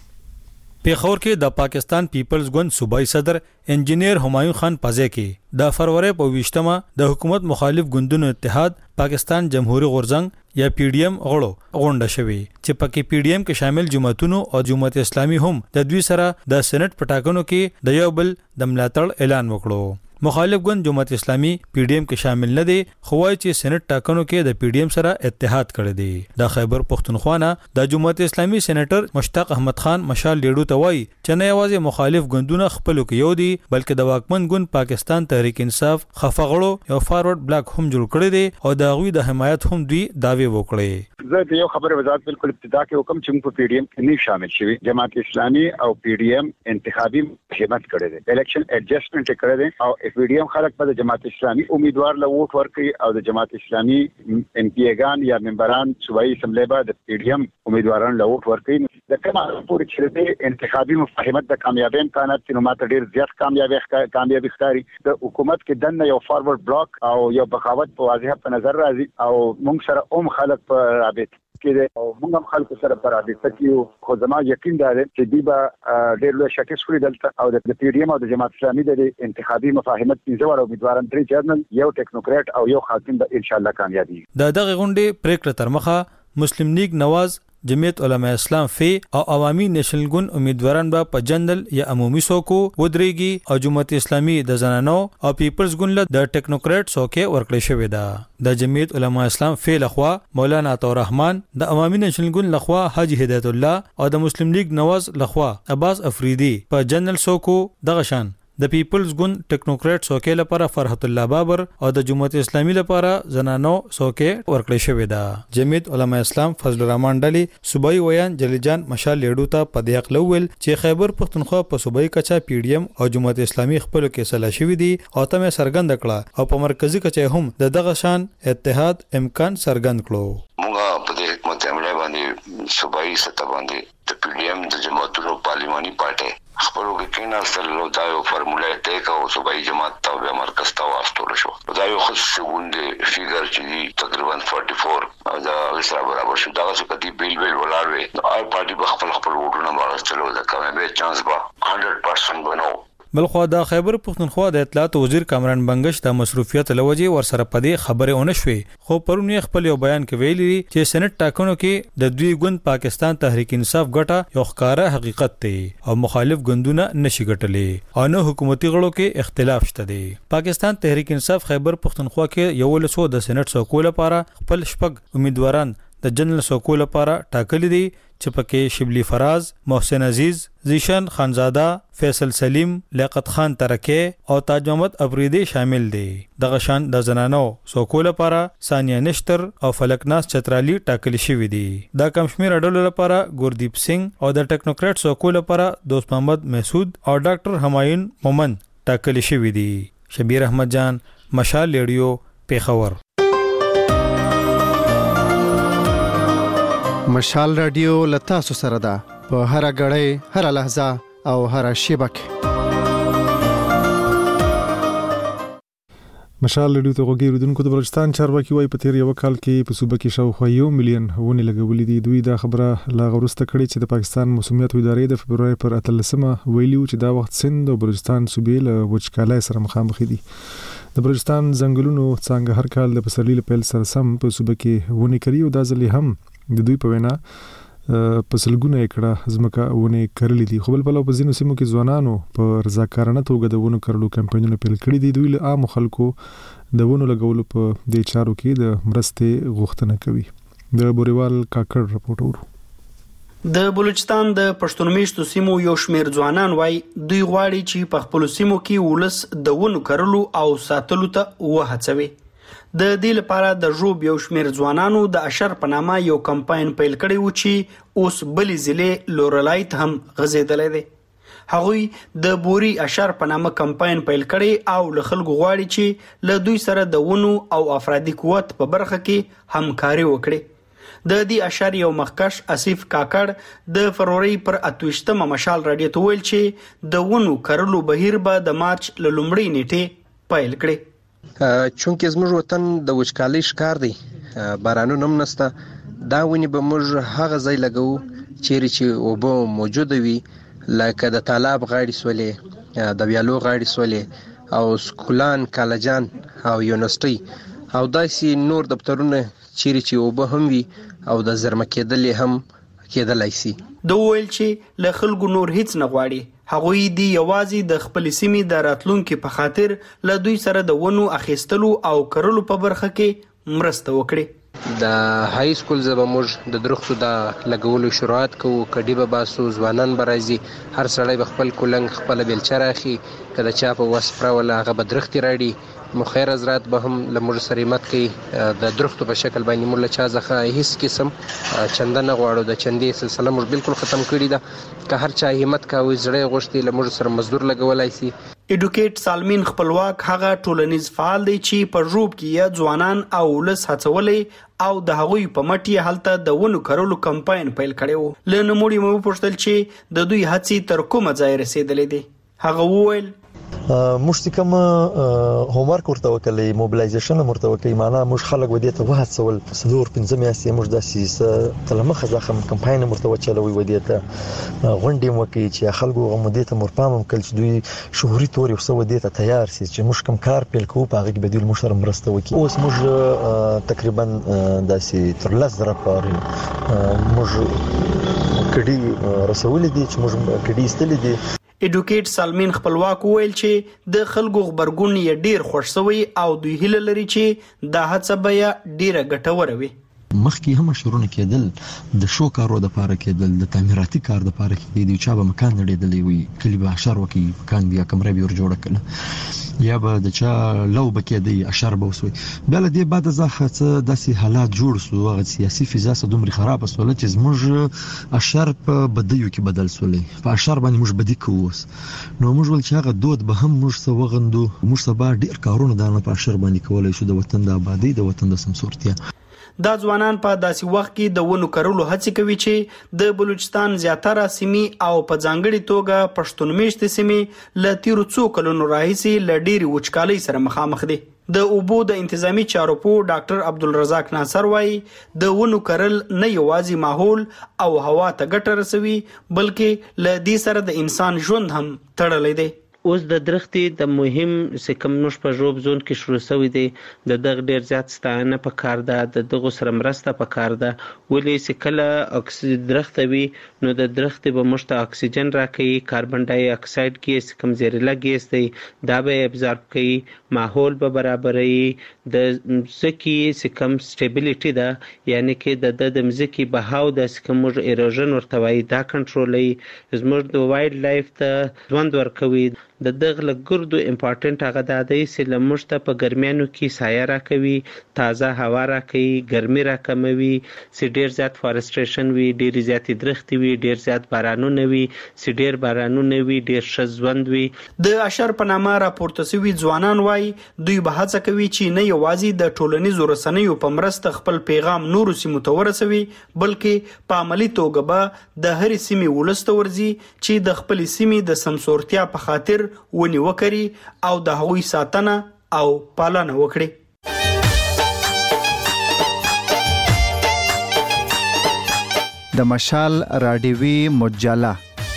پیښور کې د پاکستان پیپلز ګوند صوبایي صدر انجینیر همایون خان پازی کې د فروری په ویشتمه د حکومت مخالف ګوندونو اتحاد پاکستان جمهوریت غورځنګ یا پی ډی ایم غړو غونډه شوې چې پکې پی ډی ایم کې شامل جماعتونو او جماعت اسلامي هم د دوی سره د سېنات پټاکنو کې د یو بل د ملاتړ اعلان وکړو. مخالف ګوند جماعت اسلامي پی ډی ایم کې شامل نه دي، خو وايي چې سېنات ټاکنو کې د پی ډی ایم سره اتحاد کړی دی. د خیبر پښتونخوا نه د جماعت اسلامي سېنیټر مشتاق احمد خان مشال لیډو ته وايي چې نه یوازې مخالف ګوندونه خپل کې یو دي بلکې د واکمن ګوند پاکستان تحریک انصاف خفغړو یو فارورډ بلاک هم جوړ کړی دی او د غوي د حمایت هم دوی داوی وکړي. زه د یو خبره وضاحت بالکل ابتدا کې حکم چې په پی ډی ایم کې نه شامل شوی. جماعت اسلامي او پی ډی ایم انتخابي خدمت کړی دی، الیکشن ایڈجسټمنټ کړی دی او پی ډی ایم خلک په جماعت اسلامي امیدوار له ووټ ورکړي او د جماعت اسلامي ام پی ایګان یا ممبران صوبایي اسمبلی به د پی ډی ایم امیدواران له ووټ ورکړي. د کومه پورې چې د انتخابي مفاهمت د کامیابی امکانات نو ماته ډیر زیات کامیابی کامیابی ښکاري. د حکومت کې دنه یو فارورډ بلاک او یو بغاوت په واضح په نظر راځي او موږ سره اوم خلک په رابط کې او موږ هم خلکو سره پر رابطه کې خو زما یقین دی چې دی به ډېر لوی شکست خوري دلته او د پی ډی ایم او د جماعت اسلامي د انتخابي مفاهمت پنځه وړ امیدواران ترې جرنل یو ټیکنوکرات او یو خاتم به ان شاء الله کامیابی. د دغه غونډې پریکړه تر مخه مسلم لیگ نواز جمعیت علماء اسلام فی او عوامي نېشنل ګوند امیدواران به په جنرال یا عمومي سوکو ودرېږي او جماعت اسلامي د زنانو او پیپلز ګوند د ټیکنوکرات سوکې ورکړې شوې ده. د جمعیت علماء اسلام فی لخوا مولانا عطا رحمان، د عوامي نېشنل ګوند لخوا حاجی هدایت الله او د مسلم لیگ نواز لخوا عباس افریدي په جنرال سوکو دغه شان د پیپلز ګوند ټیکنوکرات سوکې لپاره فرحت الله بابر او د جماعت اسلامي لپاره زنانو سوکې ورکړې شوې ده. جمعیت علماء اسلام فضل الرحمن ډلی صوبایي ویان جلی جان مشال لیډو ته په دې حق لول چې خیبر پښتونخوا په صوبایي کچا پی ډی ایم او جماعت اسلامي خپل کې سلا شوې دي او ته سرګند کړه او په مرکزی کچا هم د دغه شان اتحاد امکان سرګند کړو. موږ په دې حکومت عمله باندې صوبایي سطح باندې د پی ډی ایم د جماعتونو پارلیماني پارټي خپلو کې کینار سره دا یو فارموله ته کا او صوبایي جماعت ته به مرکز ته واستول شو. دا یو خصوصي ګوند فیګر چې تقریبا چوالیس او دا سره برابر شو. دا څه کدي بیل بیل ولاړ وي. هر پارټي په خپل خپل ووټونه باندې چلو دا کومه به چانس با صد درصد بنو بلخو د خیبر پختونخوا د اطلاعات وزیر کامران بنگش د مصروفیت لوجه ور سره پدې خبره ونه شوې خو پرونی خپل یو بیان کې ویلي چې سېنات ټاکنو کې د دوی ګوند پاکستان تحریک انصاف ګټه یو ښکارا حقیقت دی او مخالف ګوندونه نشي ګټلې او نه حکومتي غړو کې اختلاف شته دی. پاکستان تحریک انصاف خیبر پختونخوا کې یو لسو د سېنات څوکو لپاره خپل شپږ امیدواران د جنرال څوکو لپاره ټاکلي دي چې پکې شبلی فراز، محسن عزیز، زیشان خانزاده، فیصل سلیم، لیاقت خان ترکه او تاج محمد افریدی شامل دي. دغه شان د زنانو څوکو لپاره ثانیه نشتر او فلکناس چترالی ټاکل شوی دي. دا کم شمیر اډلو لپاره ګوردیپ سنگ او د ټیکنوکریټ څوکو لپاره دوست محمد محسود او ډاکټر همایون مومن ټاکل شوی دي. شبیر احمد جان، مشال ریډیو، پیښور. مشال رادیو لتا سو سره ده په هر غړې هر لحظه او هر شیبه کې. مشال رادیو ته وګورئ د بلوچستان چارواکي وايي په تیر یو کال کې په صوبه کې شاوخوا یو میلیون ونې لګولې دي. دوی دا خبره لا غوسته کړې چې د پاکستان موسمیات ادارې د فبرवरी پر اتلسمه ویلي چې دا وخت سند او بلوچستان صوبې له وچکالۍ سره مخامخ دي. د بلوچستان ځنګلونو څنګه هر کال د پسرلي په پیل سره سم په صوبه کې ونې کړي او دا ځلې هم د دوی په وینا په سلګونه ایکړه ځمکه ونې کرلې دي. خو بل بل په ځینو سیمو کې ځوانانو په رضاکارانه توګه د ونو کرلو کمپاینونه پیل کړي دي. دوی له عام خلکو د ونو لګولو په دې چارو کې د مرستې غوښتنه کوي. د بوريوال کاکړ رپورټ ورو. د بلوچستان د پښتون میشتو سیمو یو شمیر ځوانان وای دوی غواړي چې په خپل سیمو کې ولس د ونو کرلو او ساتلو ته وهڅوي. د دې لپاره د ژوب یو شمیر ځوانانو د اشر په نامه یو کمپاین پیل کړی و چې اوس بلې ضلع لورلایت هم غځېدلی دی. هغوی د بوري اشر په نامه کمپاین پیل کړی او له خلکو غواړي چې له دوی سره د ونو او افرادي قوت په برخه کې همکاري وکړي. د دې اشر یو مخکش اسیف کاکړ د فروری پر اتوشتمه مشال رادیو ته ویل چې د ونو کرلو بهیر به د مارچ له لومړۍ نیټې پیل کړي. چونکه زموږ وطن د وچکالۍ ښکار دی، بارانونه هم نشته، دا ونې به موږ هغه ځای لګو چیرې چې اوبه موجوده وي، لکه د تالاب غاړې سولې، د ویالو غاړې سولې او سکولان، کالجان او یونیورسټۍ او داسې نور دفترونه چیرې چې اوبه هم وي او د زرمه کېدلې هم کېدلای شي. د ویل چې له خلکو نور هیڅ نه غواړي. هغوی دی یوازې د خپل سیمې د راتلونکو په خاطر له دوی سره د ونو اخیستلو او کرلو په برخه کې مرسته وکړي. د های سکول زبه موږ د درختو د لګولو شروعات کوو، کډي به باسو، ځوانان به راځي، هر سړی به خپل کولنګ خپل بیلچه راخي، کله چا په وسپره ولا هغه به درختي راړي. مخیر حضرات به هم له موږ سره همت کوي د درختو په شکل باندې موږ له چا څخه هیڅ قسم چنده نه غواړو. د چندې سلسله موږ بالکل ختم کړې ده. که هر چا همت کوي زړه غوښتي له موږ سره مزدور لګولای شي. ایډوکیټ سالمین خپلواک هغه ټولنیز فعال دی چې په ژوب کې یا ځوانان او ولس هڅولې او د هغوی په مټي هلته د ونو کرلو کمپاین پیل کړی و. له نوموړي مو پوښتل چې د دوی هڅې تر کومه ځای رسیدلې دي. هغه وویل موږ چې کوم هومورک ورته وکړي، موبلایزیشن ورته وکړي، معنا موږ خلک ودی ته وهڅول څلور پنځه میاشتې موږ داسې تلمخه ځخم کمپاین ورته وچلوي، ودی ته غونډې وکړي چې خلکو غمودي ته مرپام کول چې دوی شهوري توري وسو ودی ته تیار سي چې موږ کوم کار پیل کوو په هغه کې بدیل موږ سره مرسته وکړي. اوس موږ تقریبا داسې تر لس زره پاره موږ کډي رسول دي چې موږ کډي استل دي. ایډوکیټ سالمین خپلواک ویل چې د خلکو خبرګون یې ډیر خوښ شوی او دوی هیله لري چې دا هڅه به ډیره ګټوره وي. مخکې هم شروع کېدل د شو کارو د پاره کېدل د تعمیراتي کار د پاره کېدل چې چا به مکان نړیدلې وي، کلی به اشر وکي، مکان بیا کمره به ور جوړ کړي، یا به د چا لو بکې دی اشر به وسوي. بل دې بعد ځخه داسې حالات جوړ سو، هغه سیاسي فضا سدومره خراب سول چې زموږ اشر په بدیو کې بدل سولې، په اشر باندې موږ بدی کووس. نو موږ ول چې هغه دود به هم موږ سو وغندو، موږ سبا ډیر کارونه دانه په اشر باندې کولای شو د وطن د آبادی، د وطن د سمسورتیا. دا ځوانان په داسې وخت کې د ونو کرلو هڅې کوي چې د بلوچستان زیاتره سیمې او په ځانګړي توګه پښتون میشتې سیمې له تیرو څو کلونو راهیسې له ډېرې وچکالۍ سره مخامخ دي. د اوبو د انتظامی چارو پوه ډاکټر عبدالرزاق ناصر وایي د ونو کرل نه یوازې ماحول او هوا ته ګټه رسوي بلکې له دې سره د انسان ژوند هم تړلی دی. اوس د درختي د مهم سکم نوش په جوب زون کې شروع شوی دی د دغه ډیر زیات ستانه په کار ده د دغه سره مرسته په کار ده ولې سکله اکسیجن درخت وي نو د درخت به مشته اکسیجن راکړي کاربن ډای اکساید کې سکم زهرجن ګیس دی دا به ابزارب کوي ماحول به برابرې د سکی سکم سټیبیلیټي ده یعنی کې د د مزکی بهاو د سکم ایروژن ورته وایي دا کنټرولوي زموږ د وایلډ لایف ته ژوند ورکوي د دغه لګردو امپورټنت هغه د دې چې لمشته په ګرمیانو کې سایه راکوي تازه هوا راکوي ګرمي راکموي چې ډیر زیات فارستریشن وي ډیر زیات درخت وي ډیر زیات بارانونه وي چې ډیر بارانونه وي ډیر شزوند وي د اشر په نامه راپورته شوی ځوانان وای دوی به هڅه کوي چې نه یوازې د ټولنیزو رسنیو په مرسته خپل پیغام نورو سیمو ته ورسوي بلکې په عملی توګه به د هرې سیمې ولسته ورځي چې د خپل سیمې د سمسورتیا په خاطر ونی وکړي او د هغوی ساتنه او پالنه وکړي. د مشال راډیوي مجله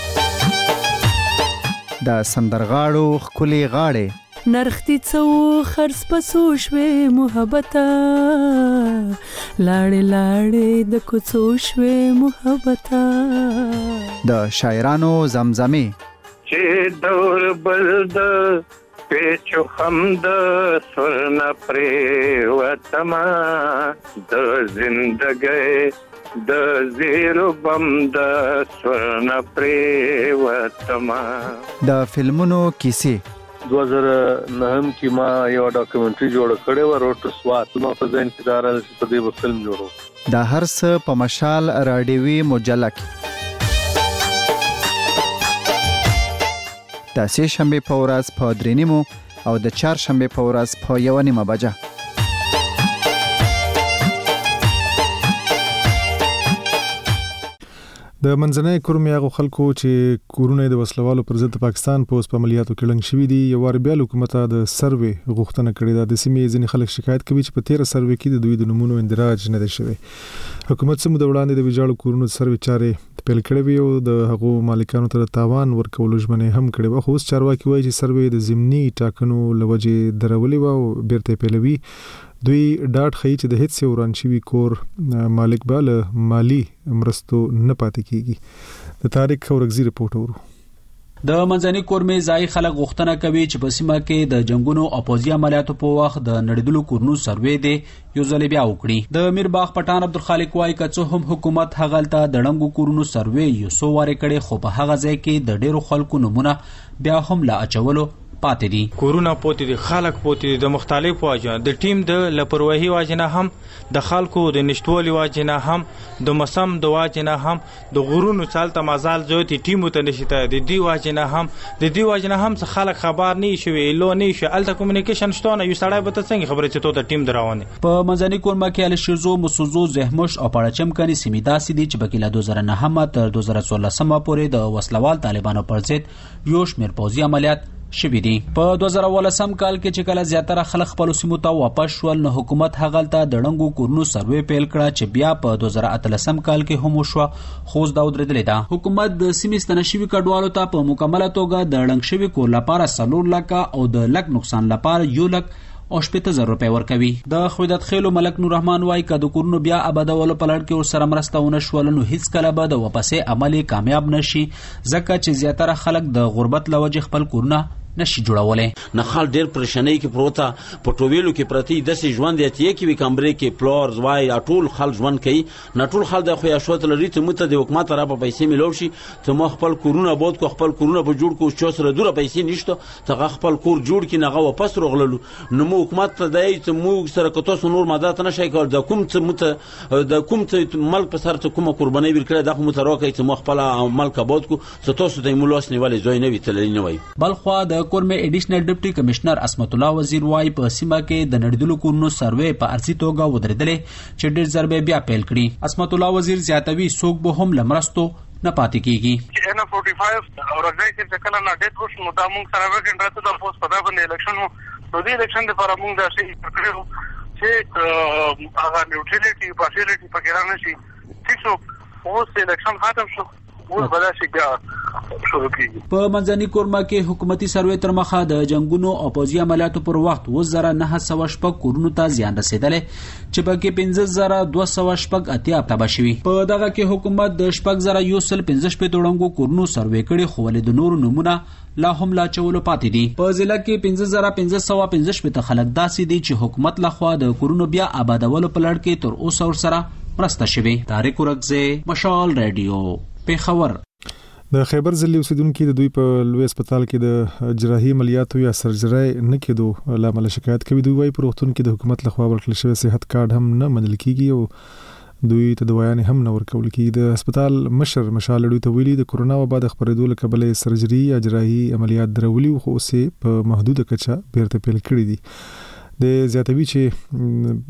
د سندرغاړو خولي غاړې نرختی څو خرڅ پسو شوې محبته لاړې لاړې د کوڅو شوې محبته د شاعرانو زمزمه چې دور بلد پیچو خمد سرنا پریوتما د زندګۍ د زیرو بم د سرنا پریوتما د فلمونو کیسې دو هزار نهم کې ما یو ډاکومنټري جوړ کړی و روټ سوات نو په ځین کې دار په دې فلم جوړو د هر څه په مشال راډیوي مجله کې د سه شنبه په ورځ په درې نیمو او د چهار شنبه په ورځ په یو نیمه بجه د منځنۍ کورمې هغه خلکو چې کورونه د وسلوالو پر ضد پاکستان په اوس په عملیاتو کې لنګ شوی دي یو وار بیا حکومت د سروې غوښتنه کړې ده د سیمې ځینې خلک شکایت کوي چې په تیر سروې کې د دوی د نمونو اندراج نه دی شوی حکومت سمو د وړاندې د ویجاړو کورونو سروې چارې پیل کړې وي او د هغو مالکانو ته تاوان ورکول ژمنه هم کړې و خو اوس چارواکي وایي چې سروې د ضمني ټاکنو لوجې درولې و او بیرته پیلوي دوی ډاټ خي چې د هیڅ وران شوی کور مالک بل مالی مرستو نه پاتې کیږي د تاریخ اورګزی رپورټ ورو د منځنۍ کورمې ځای خلک غوښتنه کوي چې په سیمه کې د جنگونو او پوځي عملیاتو په وخت د نړیدلو کورونو سروې دی یو ځل بیا وکړي د میرباغ پټان عبدالخالق وايي که هم حکومت هغلته د ډنګو کورونو سروې یو سو واره کړي خو په هغه ځای کې د ډیرو خلکو نمونه بیا هم لا اچولو پاتې دي کورونه پاتې دي خلک پاتې دي د مختلفو واجنه د ټیم د لپروهي واجنه هم د خلکو د نشټولي واجنه هم د مسم د واجنه هم د غرونو چالت مازال زوتی ټیمو ته نشته د دی واجنه هم د دی واجنه هم څه خلک خبر نه شي لو نه شي الته کمیونیکیشن شتونه یو سړی به څنګه خبره چې ته د ټیم دراونه په منځنۍ کورمه کې ال شزو مسوزو زهمش او پړچم کني سیمیدا سیدي چې بکیله دوه زره نه تر دوه زره څوارلس پورې د وسلوال طالبانو پر ضد یو شمېر پوځي عملیات شوی دي په دوه زره ولسم کال کې چې کله زیاتره خلک خپل سیمو ته واپس شول نو حکومت هغلته د ډنګو کورونو سروې پیل کړه چې بیا په دوه زره اتلسم کال کې هم وشو خو دا ودرېدلې ده حکومت د سیمې ستنشوي کډوالو ته په مکمله توګه د ډنګ شوی کور لپاره سلور لکه او د لک نقصان لپاره یو لک او شپږ زره روپۍ ورکوي د خویدت خېلو ملک نور رحمان وايي که د کورونو بیا آبادولو په لړ کې ورسره مرسته ونه شول نو هیڅ کله به د واپسې عملي کامیاب نشي ځکه چې زیاتره خلک د غربت لوجې خپل کورونه نشي جوړولې نه خال ډیر پریشانۍ کې پروتا پټوویلو کې پرتی د سي ژوند یاتي کې وی کمرې کې فلور وای ټول خل ژوند کوي نه ټول خل د خو یا شوت لري ته مت د حکومت را په پیسې ملو شي ته مخ خپل کورونه بود کو خپل کورونه په جوړ کو چې سره دوره پیسې نشته ته خپل کور جوړ کې نه واپس رغللو نو مو حکومت ته دای ته مو سره کته نور ماده نه شي کول د کوم څه مت د کوم څه ملک په سر ته کومه قرباني ورکړه د مو تر وکړي ته مخ خپل ملک بود کو ستاسو د مولوس نیولې زوی نه وی تللی نه وای بلخوا د کورمه ایډیشنل ډیپټي کمشنر اسمت الله وزیر وايي په سیمه کې د نړیدلو کورونو سروې په ارزي توګه ودرېدلې چې ډېر ضربې بیا پیل کړي اسمت الله وزیر زیاتوي څوک به هم لمرستو نه پاتې کیږي ان فورټي فایو او راځي چې کله نه ډېر وښ نو دا موږ سره وکړ راته د پوس په دا باندې الیکشن نو د دې الیکشن لپاره موږ دا شي کړو چې هغه نیوټریلیټي فاسیلیټي پکې رانه شي چې اوس الیکشن ختم شو اوس بل شي بیا شروع کیږي. په منځني کورما کې حکومتي سروې تر مخه د جنگونو او پوځي عملیاتو پر وخت و زره نه سوه شپږ کورونو ته زیان رسیدلی چې پکې پنځه زره دوه سوه شپږ اتیا تباه شوي. په دغه کې حکومت د شپږ زره یو سل پنځه شپېته ړنګو کورونو سروې کړي خو ولې د نورو نومونه لا هم لا چولو پاتې دي. په ضلع کې پنځه زره پنځه سوه پنځه شپېته خلک داسې دي چې حکومت لخوا د کورونو بیا آبادولو په لړ کې تر اوسه ورسره مرسته شوې. طارق ورکزی، مشال رادیو، پیښور. د خیبر ضلع اوسیدونکو د دوی په لوی هسپتال کې د جراحي عملیاتو یا سرجري نه کېدو لامل شکایت کوي. دوی وايي په روغتون کې د حکومت لخوا ورکړل شوی صحت کارت هم نه منل کیږي او دوی ته دوايان هم نه ورکول کیږي. د هسپتال مشر مشال دوی ته ویلي د کورونا وبا د خبرېدو له کبله سرجري یا جراحي عملیات درولي خو اوسې په محدوده کچه بیرته پیل کړي دي. د زیاتوي چې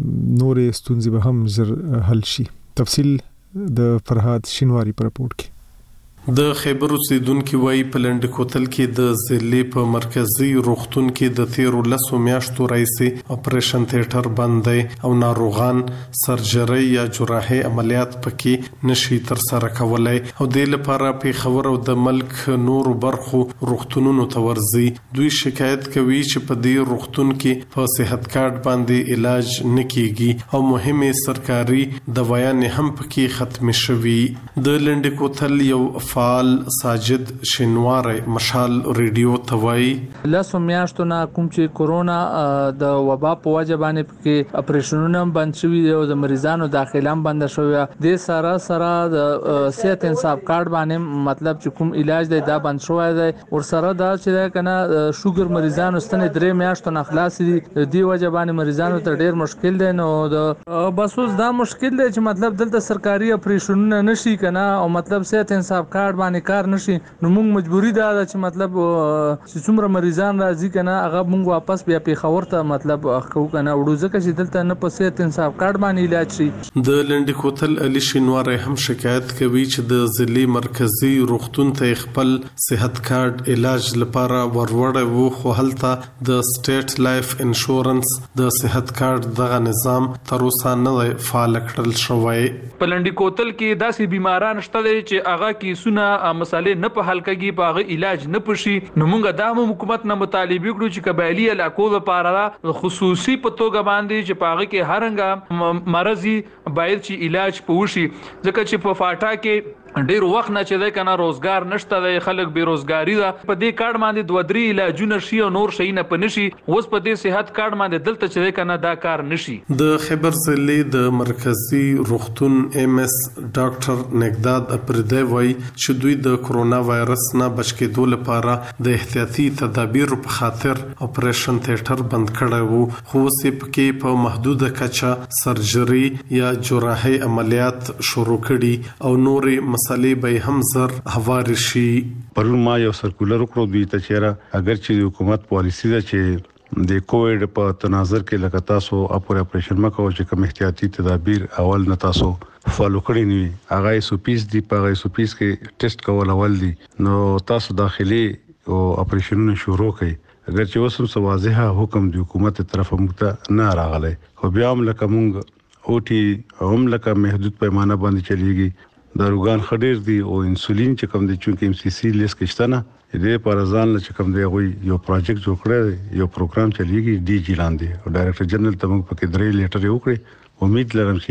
نورې ستونزې به هم زر حل شي. تفصیل د فرهاد شینواری پر رپورت کې. د خیبر اوسیدونکو وايي په لنډ کوتل کې د ضلع په مرکزی روغتون کې د تیرو لسو میاشتو راځي اپریشن تھیټر بند دی او ناروغان سرجري یا جراحي عملیات پکې نشي تر سره کولای او د لپاره په خبر او د ملک نور برخو روغتونونو ته ورځي. دوی شکایت کوي چې په دې روغتون کې په صحت کارت باندې علاج نکېږي او مهمه سرکاري دوايان هم پکې ختم شوي. د لنډ کوتل یو فعال ساجد شینواری مشال ریډیو توای لاسو میاشتو نه کوم چې کورونا د وبا په وجه باندې کې اپریشنونه بند شوي او د مریضانو داخله هم بند شوی. د سره سره د صحت انصاف کارت باندې مطلب چې کوم علاج دی دا بند شوی دی. ور سره دا چې کنه شوګر مریضانو ستنه درې میاشتو نه خلاص دي. دی وجه باندې مریضانو ته ډیر مشکل دی. نو د بس اوس دا مشکل دی چې مطلب دلته سرکاري اپریشنونه نشي کنه او مطلب صحت انصاف کارت باندې کار نشي. نو موږ مجبوری ده چې مطلب چې څومره مریضان راځي کنه هغه موږ واپس بیا پیښور ته مطلب اخو کنه وړو ځکه چې دلته نه په صحت انصاف کارت باندې علاج شي. د لنډ کوتل علي شینواری هم شکایت کوي چې د ضلع مرکزی روغتون ته خپل صحت کارت علاج لپاره وروړ وو خو هلته د سټیټ لایف انشورنس د صحت کارت دغه نظام تر اوسه نه فعال کړل شوی. په لنډ کوتل کې داسې بیماران شته چې هغه کې سونه مسالې نه په حل کېږي په هغه علاج نه پشي. نو موږ د حکومت نه مطالبه کړو چې قبایلی علاقو لپاره خصوصي په توګه باندې چې په هغه کې هرنګ مرضی باید چې علاج پوشي ځکه چې په فاټا کې ډیر وخت نه چې د کنه روزګار نشته د خلک بیروزګاری ده. په دې کارت باندې دوه درې علاجونه شي او نور شي نه پنشي. اوس په دې صحت کارت باندې دلته چې کنه دا کار نشي. د خیبر ضلع د مرکزی روغتون ایم اس ډاکټر نگداد اپردی وای چې دوی د کورونا وایرس نه بچ کېدو لپاره د احتیاطي تدابیر په خاطر اپریشن تھیټر بند کړی وو خو اوس پکې په محدوده کچه سرجري یا جراحي عملیات شروع کړي او نورې مسالې به هم زر هوار شي. پرون ما یو سرکولر وکړو دوی ته چیرې اگر چې حکومت پالیسی ده چې د کووډ په تناظر کې لکه تاسو اپور اپریشن مکو چې کوم احتیاطي تدابیر اول نه تاسو فالو کړی نیوي هغه ایس او پیس دی په ایس او پیس کې ټیسټ کول اول دي نو تاسو داخلي او اپریشنونه شروع کړئ اگر چې وسم سو واضحه حکم د حکومت طرفه مخته نه راغلی خو بیا هم لکه مونږ اوټي هم لکه محدود پیمانه باندې چلیږي. داروګان خډیر دي او انسولین چې کوم دي چې ام سی سی لیست کې شته نه دې پر ځان ل چې کوم دی غوي یو پروجیکټ جوړ کړی یو پروګرام چلیږي ډي جی لاندې او ډایرکټر جنرال ته موږ پکې درې لیټر یو کړی. امید لرم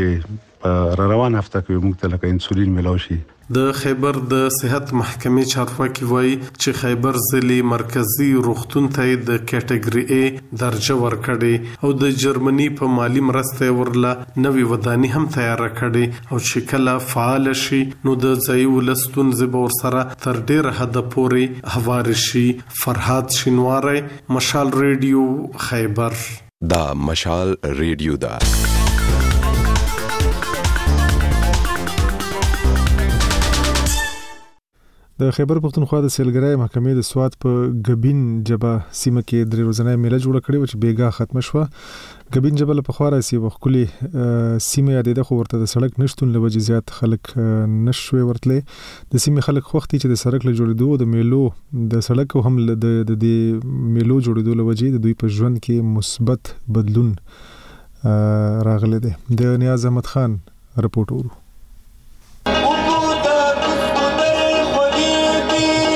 چې را روان هفته کې موږ ته لکه انسولین ملاوي شي. د خیبر د صحت محکمې چارواکي وایي چې خیبر ضلع مرکزی روغتون ته د کټګوري A درجه ورکړي او د جرمني په مالی مرسته ورله نوې وداني هم تیار کړي او چې کله فعال شي نو د ځای ولستون زبور سره تر ډیر حد پورې هوار شي. فرهاد شینواری مشال ریډیو خیبر. دا مشال ریډیو دا د خیبر پختونخوا د سیلګرۍ محکمې د سواد په ګبین جبه سیمه کې درې ورځې میله جوړه کړې و چې بیګا ختم شوه. ګبین جبه له پخوا راځي وخکلي سیمه یادېده خو ورته د سړک نشټون له وجې زیات خلک نشوي ورتلې. د سیمه خلک خوختي چې د سړک له جوړېدو د میلو د سړک هم د د میلو جوړېدو له وجې د دوی په ژوند کې مثبت بدلون راغلی دی. د نیاز احمد خان رپورټ ورو.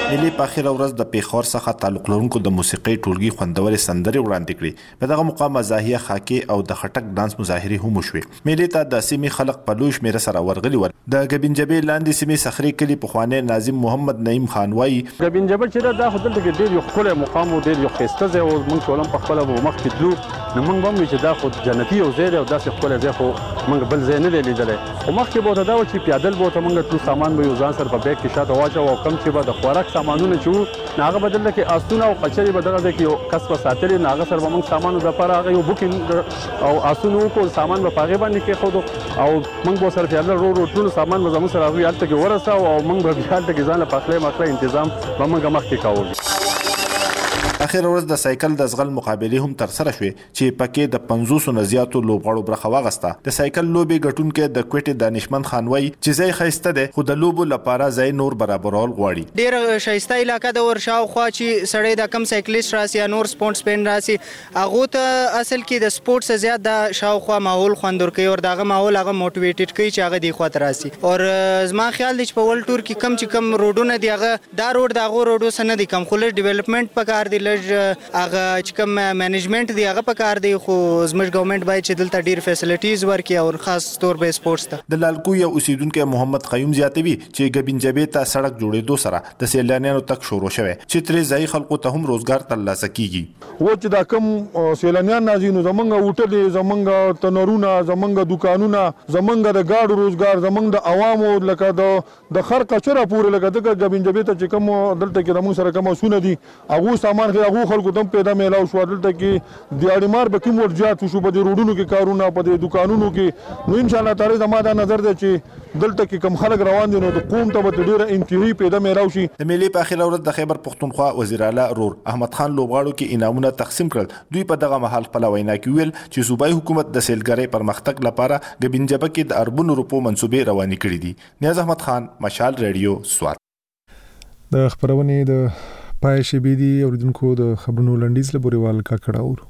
ملي په اخر ورځ د پیښور څخه تعلق لرونکو د موسیقي ټولګي خوندورې سندرې وړاندې کړې. په دغه مقام مزاحیه خاکي او د خټک ډانس مظاهرې هم وشوې. ملي ته د سیمې خلک په لوی شمېر سره ورغلي ول. د ګبینجبې لاندې سیمې صخري کلي پخوانی ناظم محمد نعیم خان وایي ګبینجبه چې دا خو دلته کې ډېر یو ښکلی مقام او ډېر یو ښایسته ځای او موږ ټول هم په خپله به مخکې تلو نو موږ به هم وایو چې دا خو جنتي یو ځای دی او داسې ښکلی ځای خو موږ بل ځای نه دی لیدلی. خو مخکې به ورته دا و چې پیادل به ورته موږ تلو سامان به یو ځان سره په بیګ کې شاته واچوو او کم چې به د خوراک سامانونه چې وو نو هغه به دلته کې آسونه او قچرې به دغه ځای کې یو کس به ساتلي نو هغه سره به موږ سامانو دپاره هغه یو بوکینګ او آسونه وکړو سامان به په هغې باندې کېښودو او موږ به ورسره پیادل رو رو ټول سامان به زموږ سره هغوی هلته کې ورسوو او موږ به بیا هلته کې ځان له پخلی مخلی انتظام به موږ مخکې کوو. اخر ورځ د سایکل د ځغل مقابلې هم ترسره شوې چې پکې د پنځوسو نه زیاتو لوبغاړو برخه واخیسته. د سایکل لوبې ګټونکي د کوټې دانشمند خان وایي چې ځای ښایسته دی خو د لوبو لپاره ځای نور برابرول غواړي. ډېره ښایسته علاقه ده ور شاوخوا چې سړی د کم سایکلیسټ راسي یا نور سپورټس پین راسي هغو ته اصل کې د سپورټس زیات د شاوخوا ماحول خوند ورکوي او دغه ماحول هغه موټیویټډ کوي چې هغه دې خواته راسي. او زما خیال دی چې په ورلډ ټور کې کم چې کم روډونه دي هغه دا روډ د هغو روډو څخه نه دي کم خو لږ ډیولپمنټ پکار دی لږ هغه چې کوم مینجمنټ دی هغه پکار دی خو زموږ ګورنمنت باید چې دلته ډیر فیسیلیټیز ورکړي او خاص طور به سپورټس ته. د لالکو یو اوسیدونکو محمد قیوم زیاتوي چې ګبینجبې ته سړک جوړېدو سره د سیلانیانو تک شروع شوه چې ترې ځای خلکو ته هم روزګار ترلاسه کیږي. و چې دا کم سیلانیان نازي نو زمونږ هوټل زمونږ تنورونه زمونږ دکانونه زمونږ د گاډو روزګار زمونږ د عوامو لکه د د خر کچره پورې لکه د ګبینجبې ته چې کوم دلته کې زموږ سره کوم سونه دي هغه سامان هغه خلکو ته پیدا میلاو شو دلته کې د اړمار به کوم ورجات شو په روډونو کې کارونه په د دکانونو کې نو ان شاء الله تعالی زما دا نظر دی چې دلته کې کم خلک روان دي نو د قوم ته به ډیره انتهایی پیدا میلاو شي. د ملي په اخر ورځ د خیبر پختونخوا وزیر اعلی رور احمد خان لوبغاړو کې انعامونه تقسیم کړل. دوی په دغه مهال خپل وینا کې ویل چې صوبایي حکومت د سیلګرۍ پرمختګ لپاره ګبینجبه کې د اربونو روپو منصوبې روانې کړې دي. نیاز احمد خان مشال ریډیو سوات. د خبرونې د پای شبي دي اوریدونکو د خبرونو لنډیز له بوريوال کا کړهور.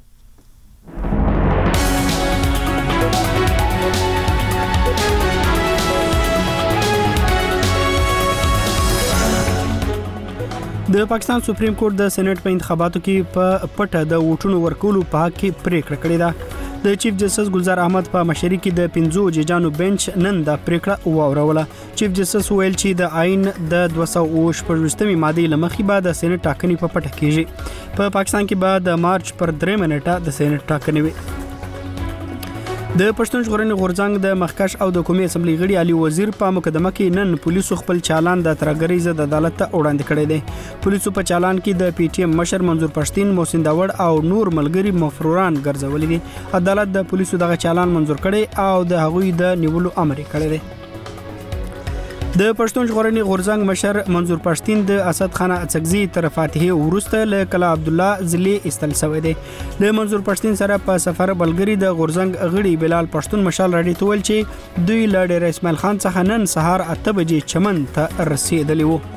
د پاکستان سپریم کورټ د سېنات په انتخاباتو کې په پټه د ووټونو ورکولو په حق کې پریکړه کړې ده. د چیف جسټس ګلزار احمد په مشرۍ کې د پنځو ججانو بنچ نن د پریکړه واوروله. چیف جسټس ویل چې د آئین د دوه سوه اووه شپږمې ماده لمخې به د سېنات ټاکنې په پټه کېږي. په پاکستان کې به د مارچ پر درې منټه د سېنات ټاکنې وي. د پښتون ژغورنې غورځنګ د مخکښ او د قومي اسمبلی غړي علي وزیر په مقدمه کې نن پولیسو خپل چالان د ترګری ضد عدالت ته وړاندې کړی دی. پولیسو په چالان کې د پی ټی ایم مشر منظور پښتين محسن داوړ او نور ملګری مفروران ګرځولي دي. عدالت د پولیسو دغه چالان منظور کړي او د هغوی د نیولو امر کړی دی. د پښتون ژغورنې غورځنګ مشر منظور پښتين د اسد خان اڅکزي تر فاتحه ورسته له کلا عبد الله زلی استل سوی دی. د منظور پښتين سره په سفر بلګری د غورځنګ غړي بلال پښتون مشال راډیو تول چې دوی له ډیر اسماعیل خان څخه نن سهار اته بجې چمن ته رسیدلی وو.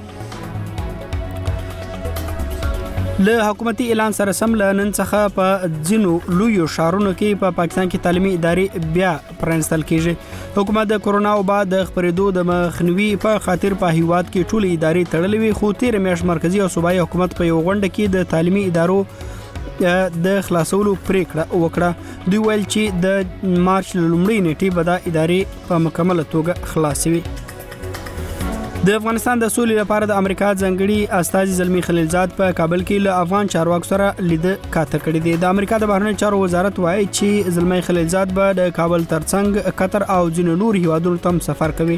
له حکومتي اعلان سره سم له نن څخه په ځینو لویو ښارونو کې په پا پاکستان کې تعلیمي ادارې بیا پرانستل کیږي. حکومت د کورونا او بعد د خپرېدو د مخنیوي په خاطر په هیواد کې ټول ادارې تړلې وي خو تیر میاشت مرکزی او صوبایي حکومت په یو غونډه کې د تعلیمي ادارو د خلاصولو پریکړه وکړه. دوی ویل چې د مارچ لومړۍ نیټې به دا ادارې په مکمله توګه خلاصوي. د افغانستان د سولې لپاره د امریکا ځانګړي استازي زلمی خلیلزاد په کابل کې له افغان چارواکو سره لیده کاته کړې دي. د امریکا د بهرنیو چارو وزارت وایي چې زلمی خلیلزاد به د کابل ترڅنګ قطر او ځینو نور هیوادونو ته سفر کوي.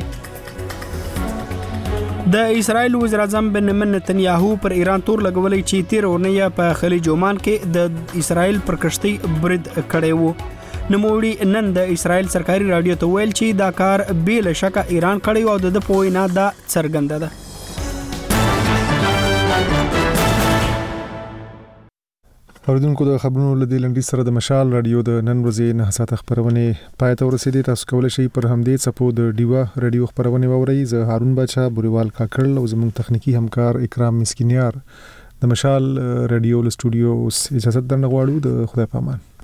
د اسرایل وزیر اعظم بنیامین نتنیاهو پر ایران تور لګولې چې تیر اونۍ په خلیج عمان کې د اسرایل پر کشتۍ برید کړی وو. نوموړي نن د اسرایل سرکاري رادیو ته ویل چې دا کار بې له شکه ایران کړی او د په وینا دا څرګنده ده. اوریدونکو د خبرونو له دې لنډیز سره د مشال رادیو د نن ورځې نه ساعت خبرونه پای ته ورسېدې. تاسو کولی شئ پر همدې څپو د ډیوا رادیو خبرونه واورئ. زه هارون بچا بوريوال کاکړ او زموږ تخنیکی همکار اکرام مسکینیار د مشال رادیو له سټوډیو اجازه درنه غواړو. د خدای پامان.